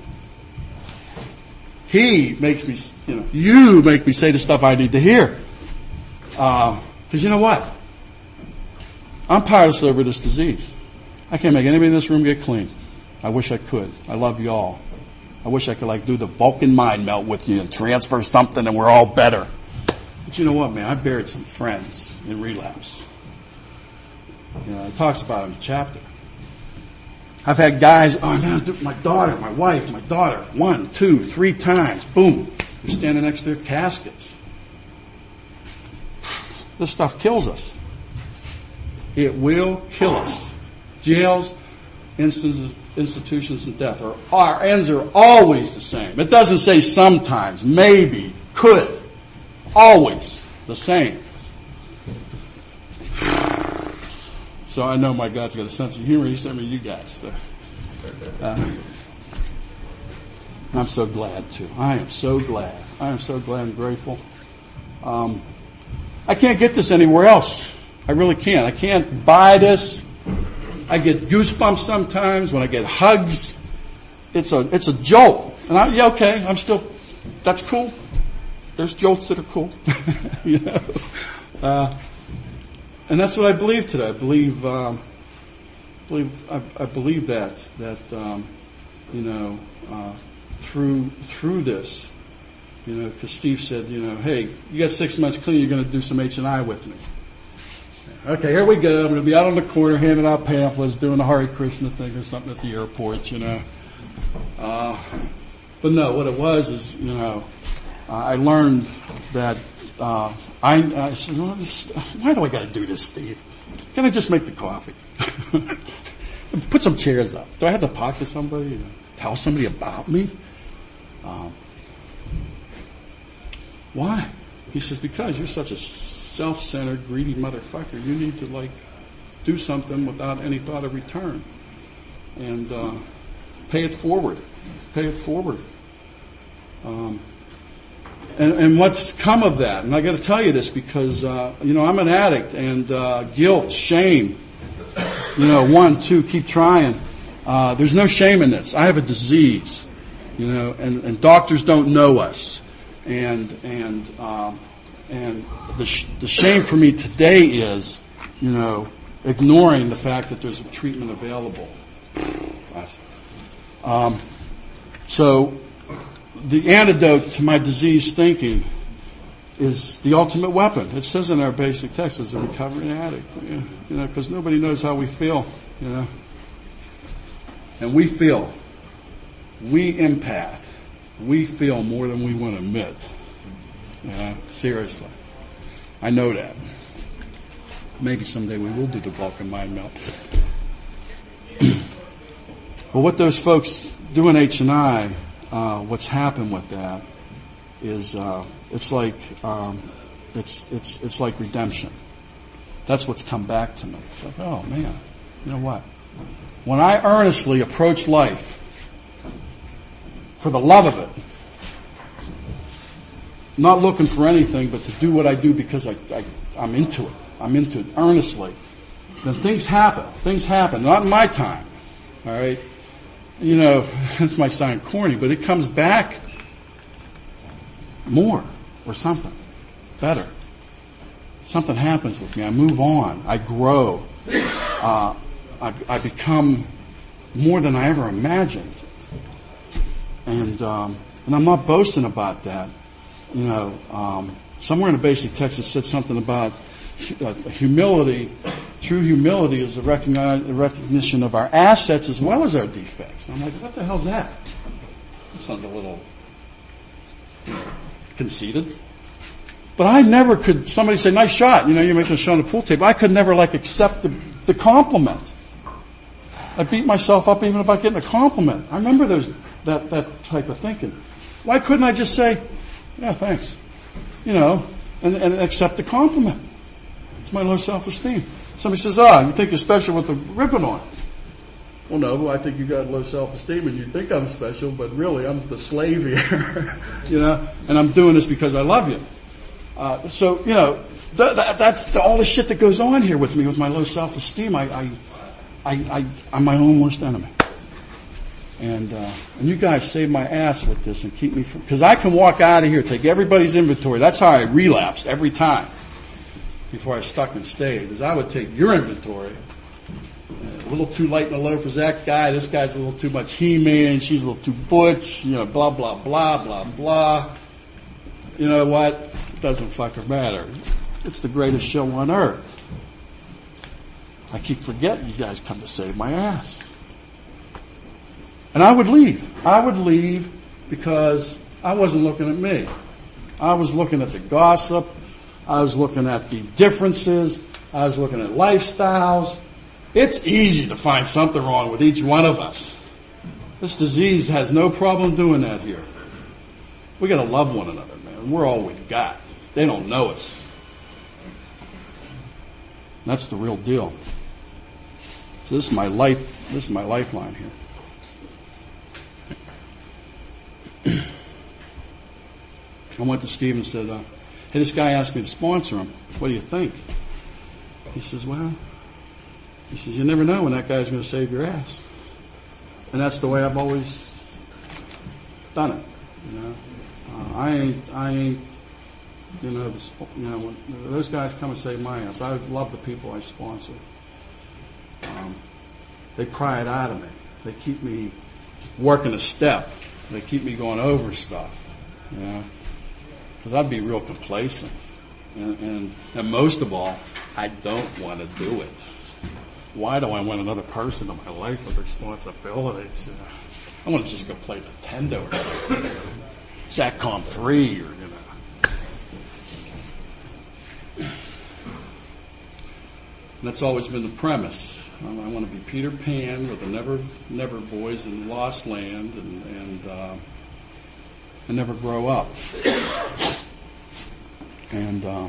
He makes me, you know, you make me say the stuff I need to hear. Because uh, you know what? I'm powerless over this disease. I can't make anybody in this room get clean. I wish I could. I love you all. I wish I could like do the Vulcan mind melt with you and transfer something and we're all better. But you know what, man? I buried some friends in relapse. You know, it talks about it in the chapter. I've had guys, oh man, my daughter, my wife, my daughter, one, two, three times, boom, they're standing next to their caskets. This stuff kills us. It will kill us. Jails, instances, institutions, and death. Are, our ends are always the same. It doesn't say sometimes, maybe, could. Always the same. So I know my God's got a sense of humor. He sent me you guys. So. Uh, I'm so glad, too. I am so glad. I am so glad and grateful. Um, I can't get this anywhere else. I really can't. I can't buy this. I get goosebumps sometimes when I get hugs. It's a it's a jolt. And I, yeah, okay, I'm still, that's cool. There's jolts that are cool. you know. Uh, and that's what I believe today. I believe, um, believe I, I believe that that um, you know uh, through through this, you know, because Steve said, you know, hey, you got six months clean. You're going to do some H and I with me. Okay, here we go. I'm going to be out on the corner handing out pamphlets, doing the Hare Krishna thing or something at the airports, you know. Uh, but no, what it was is, you know, uh, I learned that uh, I, I said, well, this, why do I got to do this, Steve? Can I just make the coffee? Put some chairs up. Do I have to talk to somebody? You know, tell somebody about me? Um, why? He says, because you're such a self-centered, greedy motherfucker. You need to, like, do something without any thought of return. And uh, pay it forward. Pay it forward. Um, and, and what's come of that? And I got to tell you this because, uh, you know, I'm an addict, and uh, guilt, shame, you know, one, two, keep trying. Uh, there's no shame in this. I have a disease, you know, and, and doctors don't know us. And, and, um, And the sh- the shame for me today is, you know, ignoring the fact that there's a treatment available. Um, so the antidote to my diseased thinking is the ultimate weapon. It says in our basic text, as a recovering addict, you know, because nobody knows how we feel, you know. And we feel, we empath, we feel more than we want to admit. You know, seriously. I know that. Maybe someday we will do the Vulcan mind melt. Well, what those folks do in H and I, uh, what's happened with that is uh, it's like um, it's it's it's like redemption. That's what's come back to me. It's like, oh man, you know what? When I earnestly approach life for the love of it, not looking for anything but to do what I do because I, I, I'm into it. I'm into it earnestly. Then things happen. Things happen. Not in my time. All right? You know, this might sound corny, but it comes back more or something. Better. Something happens with me. I move on. I grow. Uh, I, I become more than I ever imagined. And, um, and I'm not boasting about that. You know, um, somewhere in the basic text it said something about uh, humility. True humility is the recognize, the recognition of our assets as well as our defects. And I'm like, what the hell's that? That sounds a little conceited. But I never could, somebody say, nice shot, you know, you're making a shot on the pool table. I could never, like, accept the, the compliment. I beat myself up even about getting a compliment. I remember those, that, that type of thinking. Why couldn't I just say, yeah, thanks. You know, and, and accept the compliment. It's my low self-esteem. Somebody says, ah, oh, you think you're special with the ribbon on. Well, no, I think you got low self-esteem and you think I'm special, but really I'm the slave here. you know, and I'm doing this because I love you. Uh, so, you know, th- th- that's the, all the shit that goes on here with me, with my low self-esteem. I, I, I, I, I'm my own worst enemy. And, uh, and you guys save my ass with this and keep me from, because I can walk out of here, take everybody's inventory. That's how I relapsed every time. before I stuck and stayed is I would take your inventory. A little too light in the loaf is that guy. This guy's a little too much He-Man. She's a little too butch. You know, blah, blah, blah, blah, blah. You know what? It doesn't fucking matter. It's the greatest show on earth. I keep forgetting you guys come to save my ass. And I would leave. I would leave because I wasn't looking at me. I was looking at the gossip. I was looking at the differences. I was looking at lifestyles. It's easy to find something wrong with each one of us. This disease has no problem doing that here. We got to love one another, man. We're all we've got. They don't know us. That's the real deal. So this is my life. This is my lifeline here. I went to Steve and said, uh, "Hey, this guy asked me to sponsor him. What do you think?" He says, "Well," he says, "you never know when that guy's going to save your ass." And that's the way I've always done it. You know, uh, I ain't, I ain't, you know, the, you know, when those guys come and save my ass, I love the people I sponsor. Um, they pry it out of me. They keep me working a step. They keep me going over stuff. You know, because I'd be real complacent, and, and and most of all, I don't want to do it. Why do I want another person in my life with responsibilities? You know, I want to just go play Nintendo or something, Satcom three, or you know. And that's always been the premise. I want to be Peter Pan with the Never Never Boys in Lost Land, and and, uh, and never grow up. And um,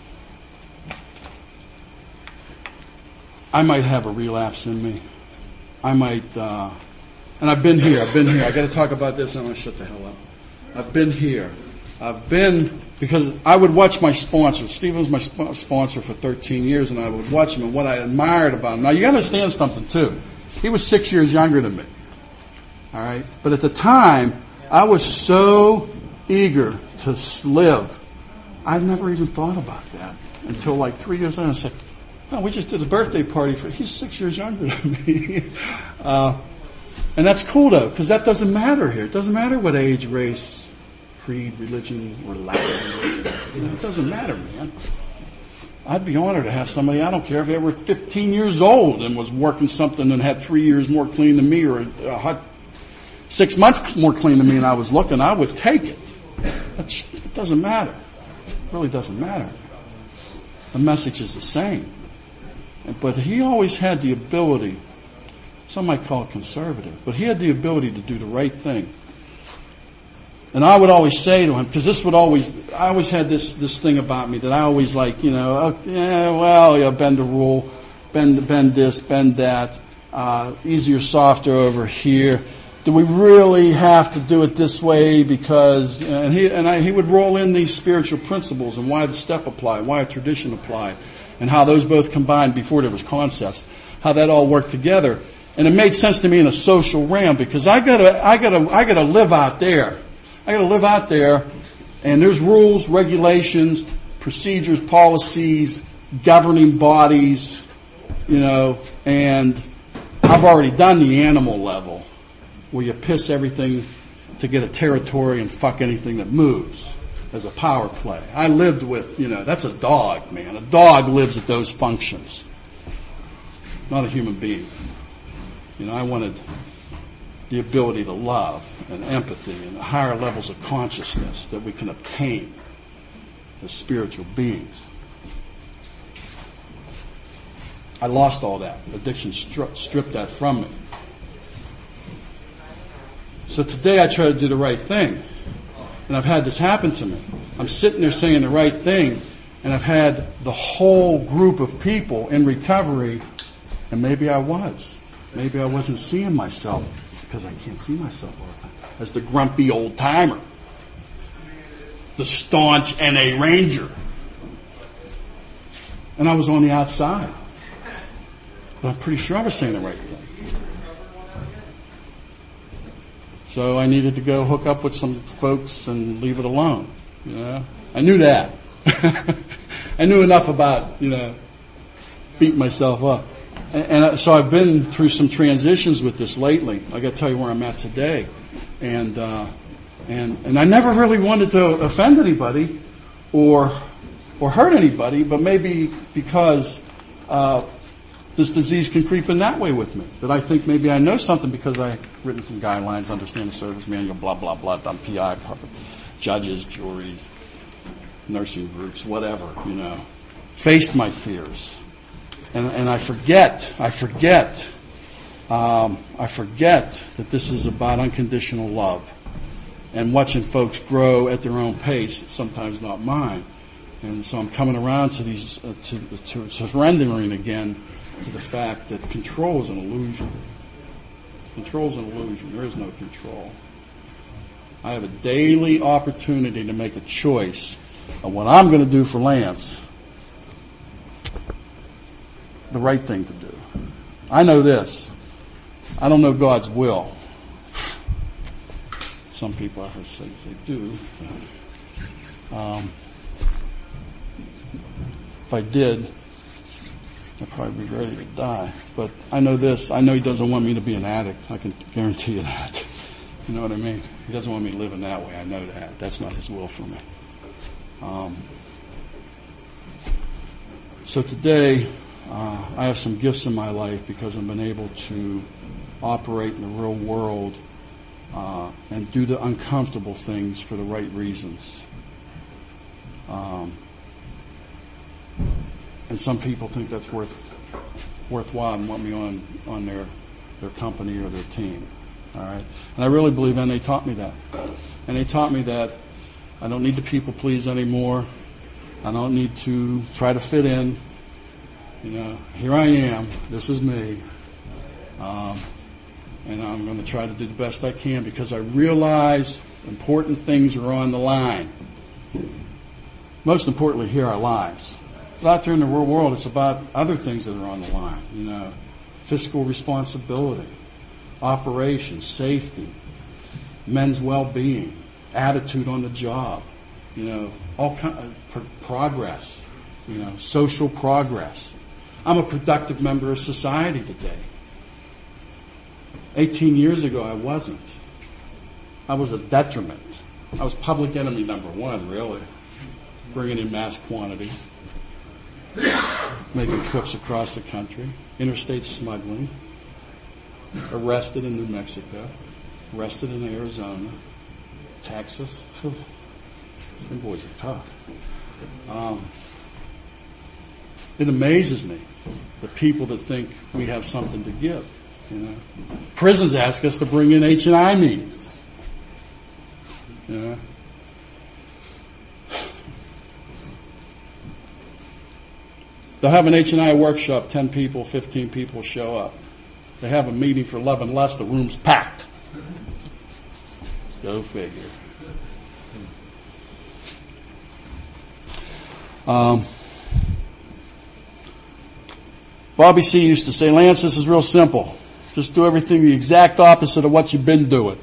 I might have a relapse in me. I might, uh, and I've been here. I've been here. I got to talk about this, and I'm going to shut the hell up. I've been here. I've been. Because I would watch my sponsor. Steve was my sp- sponsor for thirteen years, and I would watch him, and what I admired about him. Now, you got to understand something, too. He was six years younger than me. All right? But at the time, I was so eager to live, I never even thought about that until like three years later. I said, "No, we just did a birthday party for, he's six years younger than me." uh, and that's cool, though, because that doesn't matter here. It doesn't matter what age, race, creed, religion, or lack of religion. You know, it doesn't matter, man. I'd be honored to have somebody, I don't care if they were fifteen years old and was working something and had three years more clean than me, or a hot, six months more clean than me, and I was looking, I would take it. That's, it doesn't matter. It really doesn't matter. The message is the same. But he always had the ability, some might call it conservative, but he had the ability to do the right thing. And I would always say to him, because this would always, I always had this, this thing about me that I always like, you know, oh, yeah, well, yeah, bend the rule, bend, bend this, bend that, uh, easier, softer over here. Do we really have to do it this way? Because, and he, and I, he would roll in these spiritual principles and why the step applied, why a tradition applied, and how those both combined before there was concepts, how that all worked together. And it made sense to me in a social realm, because I gotta, I gotta, I gotta live out there. I got to live out there, and there's rules, regulations, procedures, policies, governing bodies, you know, and I've already done the animal level where you piss everything to get a territory and fuck anything that moves as a power play. I lived with, you know, that's a dog, man. A dog lives at those functions, not a human being. You know, I wanted the ability to love and empathy and the higher levels of consciousness that we can obtain as spiritual beings. I lost all that. Addiction stri- stripped that from me. So today I try to do the right thing. And I've had this happen to me. I'm sitting there saying the right thing, and I've had the whole group of people in recovery, and maybe I was. Maybe I wasn't seeing myself, because I can't see myself all the time, as the grumpy old timer, the staunch N A Ranger. And I was on the outside. But I'm pretty sure I was saying the right thing. So I needed to go hook up with some folks and leave it alone. You know? I knew that. I knew enough about, you know, beating myself up. And, and so I've been through some transitions with this lately. I got to tell you where I'm at today. And, uh, and, and I never really wanted to offend anybody or, or hurt anybody, but maybe because, uh, this disease can creep in that way with me. That I think maybe I know something because I've written some guidelines, understand the service manual, blah, blah, blah, done P I, judges, juries, nursing groups, whatever, you know. Faced my fears. And, and I forget, I forget, um, I forget that this is about unconditional love and watching folks grow at their own pace, sometimes not mine. And so I'm coming around to these, uh, to, to surrendering again to the fact that control is an illusion. Control is an illusion. There is no control. I have a daily opportunity to make a choice of what I'm going to do for Lance, the right thing to do. I know this. I don't know God's will. Some people I heard say they do. Um, if I did, I'd probably be ready to die. But I know this. I know He doesn't want me to be an addict. I can guarantee you that. You know what I mean? He doesn't want me living that way. I know that. That's not His will for me. Um, so today, uh, I have some gifts in my life because I've been able to operate in the real world uh, and do the uncomfortable things for the right reasons. Um, And some people think that's worth worthwhile and want me on, on their their company or their team. All right? And I really believe, and they taught me that. And they taught me that I don't need to people please anymore. I don't need to try to fit in. You know, here I am. This is me. Um, and I'm going to try to do the best I can because I realize important things are on the line. Most importantly, here are our lives. Out there in the real world, it's about other things that are on the line. You know, fiscal responsibility, operations, safety, men's well-being, attitude on the job. You know, all kind of pro- progress. You know, social progress. I'm a productive member of society today. Eighteen years ago, I wasn't. I was a detriment. I was public enemy number one, really, bringing in mass quantity. Making trips across the country, interstate smuggling, arrested in New Mexico, arrested in Arizona, Texas. Them boys are tough. Um, it amazes me, the people that think we have something to give. You know, prisons ask us to bring in H and I meetings. You know. They'll have an H and I workshop, ten people, fifteen people show up. They have a meeting for eleven less, the room's packed. Go figure. Um, Bobby C. used to say, Lance, this is real simple. Just do everything the exact opposite of what you've been doing.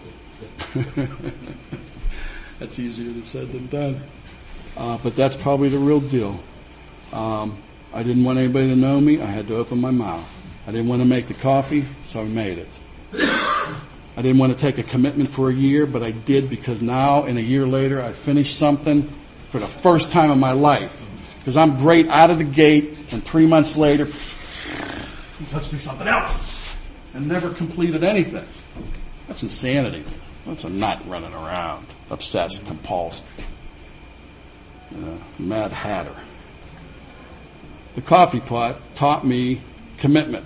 That's easier said than done. Uh, but that's probably the real deal. Um, I didn't want anybody to know me. I had to open my mouth. I didn't want to make the coffee, so I made it. I didn't want to take a commitment for a year, but I did because now, in a year later, I finished something for the first time in my life. Because I'm great out of the gate, and three months later, let's do something else. And never completed anything. That's insanity. That's a nut running around, obsessed, compulsed. You know, Mad Hatter. The coffee pot taught me commitment.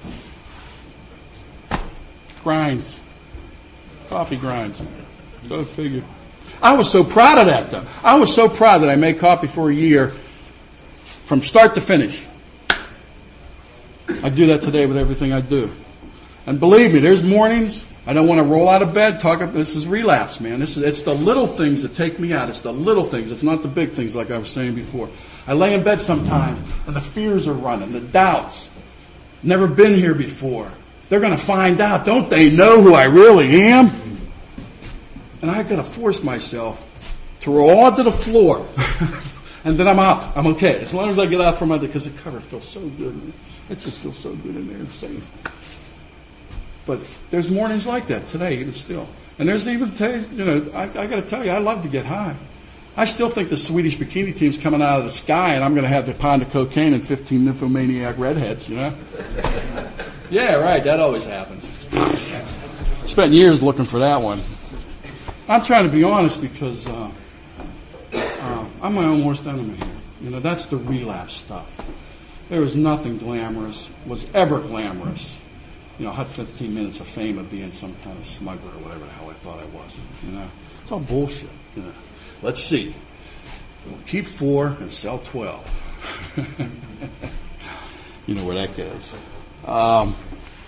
Grinds. Coffee grinds. Go figure. I was so proud of that, though. I was so proud that I made coffee for a year from start to finish. I do that today with everything I do. And believe me, there's mornings I don't want to roll out of bed, talk about, this is relapse, man. This is, it's the little things that take me out. It's the little things. It's not the big things like I was saying before. I lay in bed sometimes and the fears are running, the doubts. Never been here before. They're going to find out. Don't they know who I really am? And I've got to force myself to roll onto the floor and then I'm out. I'm okay. As long as I get out from under, because the cover feels so good. Man. It just feels so good in there. It's safe. But there's mornings like that today, even still. And there's even days, you know, I, I got to tell you, I love to get high. I still think the Swedish bikini team's coming out of the sky, and I'm going to have the pound of cocaine and fifteen nymphomaniac redheads, you know? Yeah, right. That always happened. Spent years looking for that one. I'm trying to be honest because uh, uh, I'm my own worst enemy here. You know, that's the relapse stuff. There was nothing glamorous, was ever glamorous. You know, I had fifteen minutes of fame of being some kind of smuggler or whatever the hell I thought I was. You know, it's all bullshit. You know. Let's see. We'll keep four and sell twelve. You know where that goes. Um,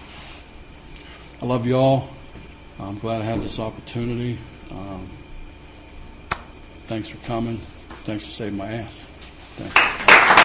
I love you all. I'm glad I had this opportunity. Um, thanks for coming. Thanks for saving my ass. Thanks.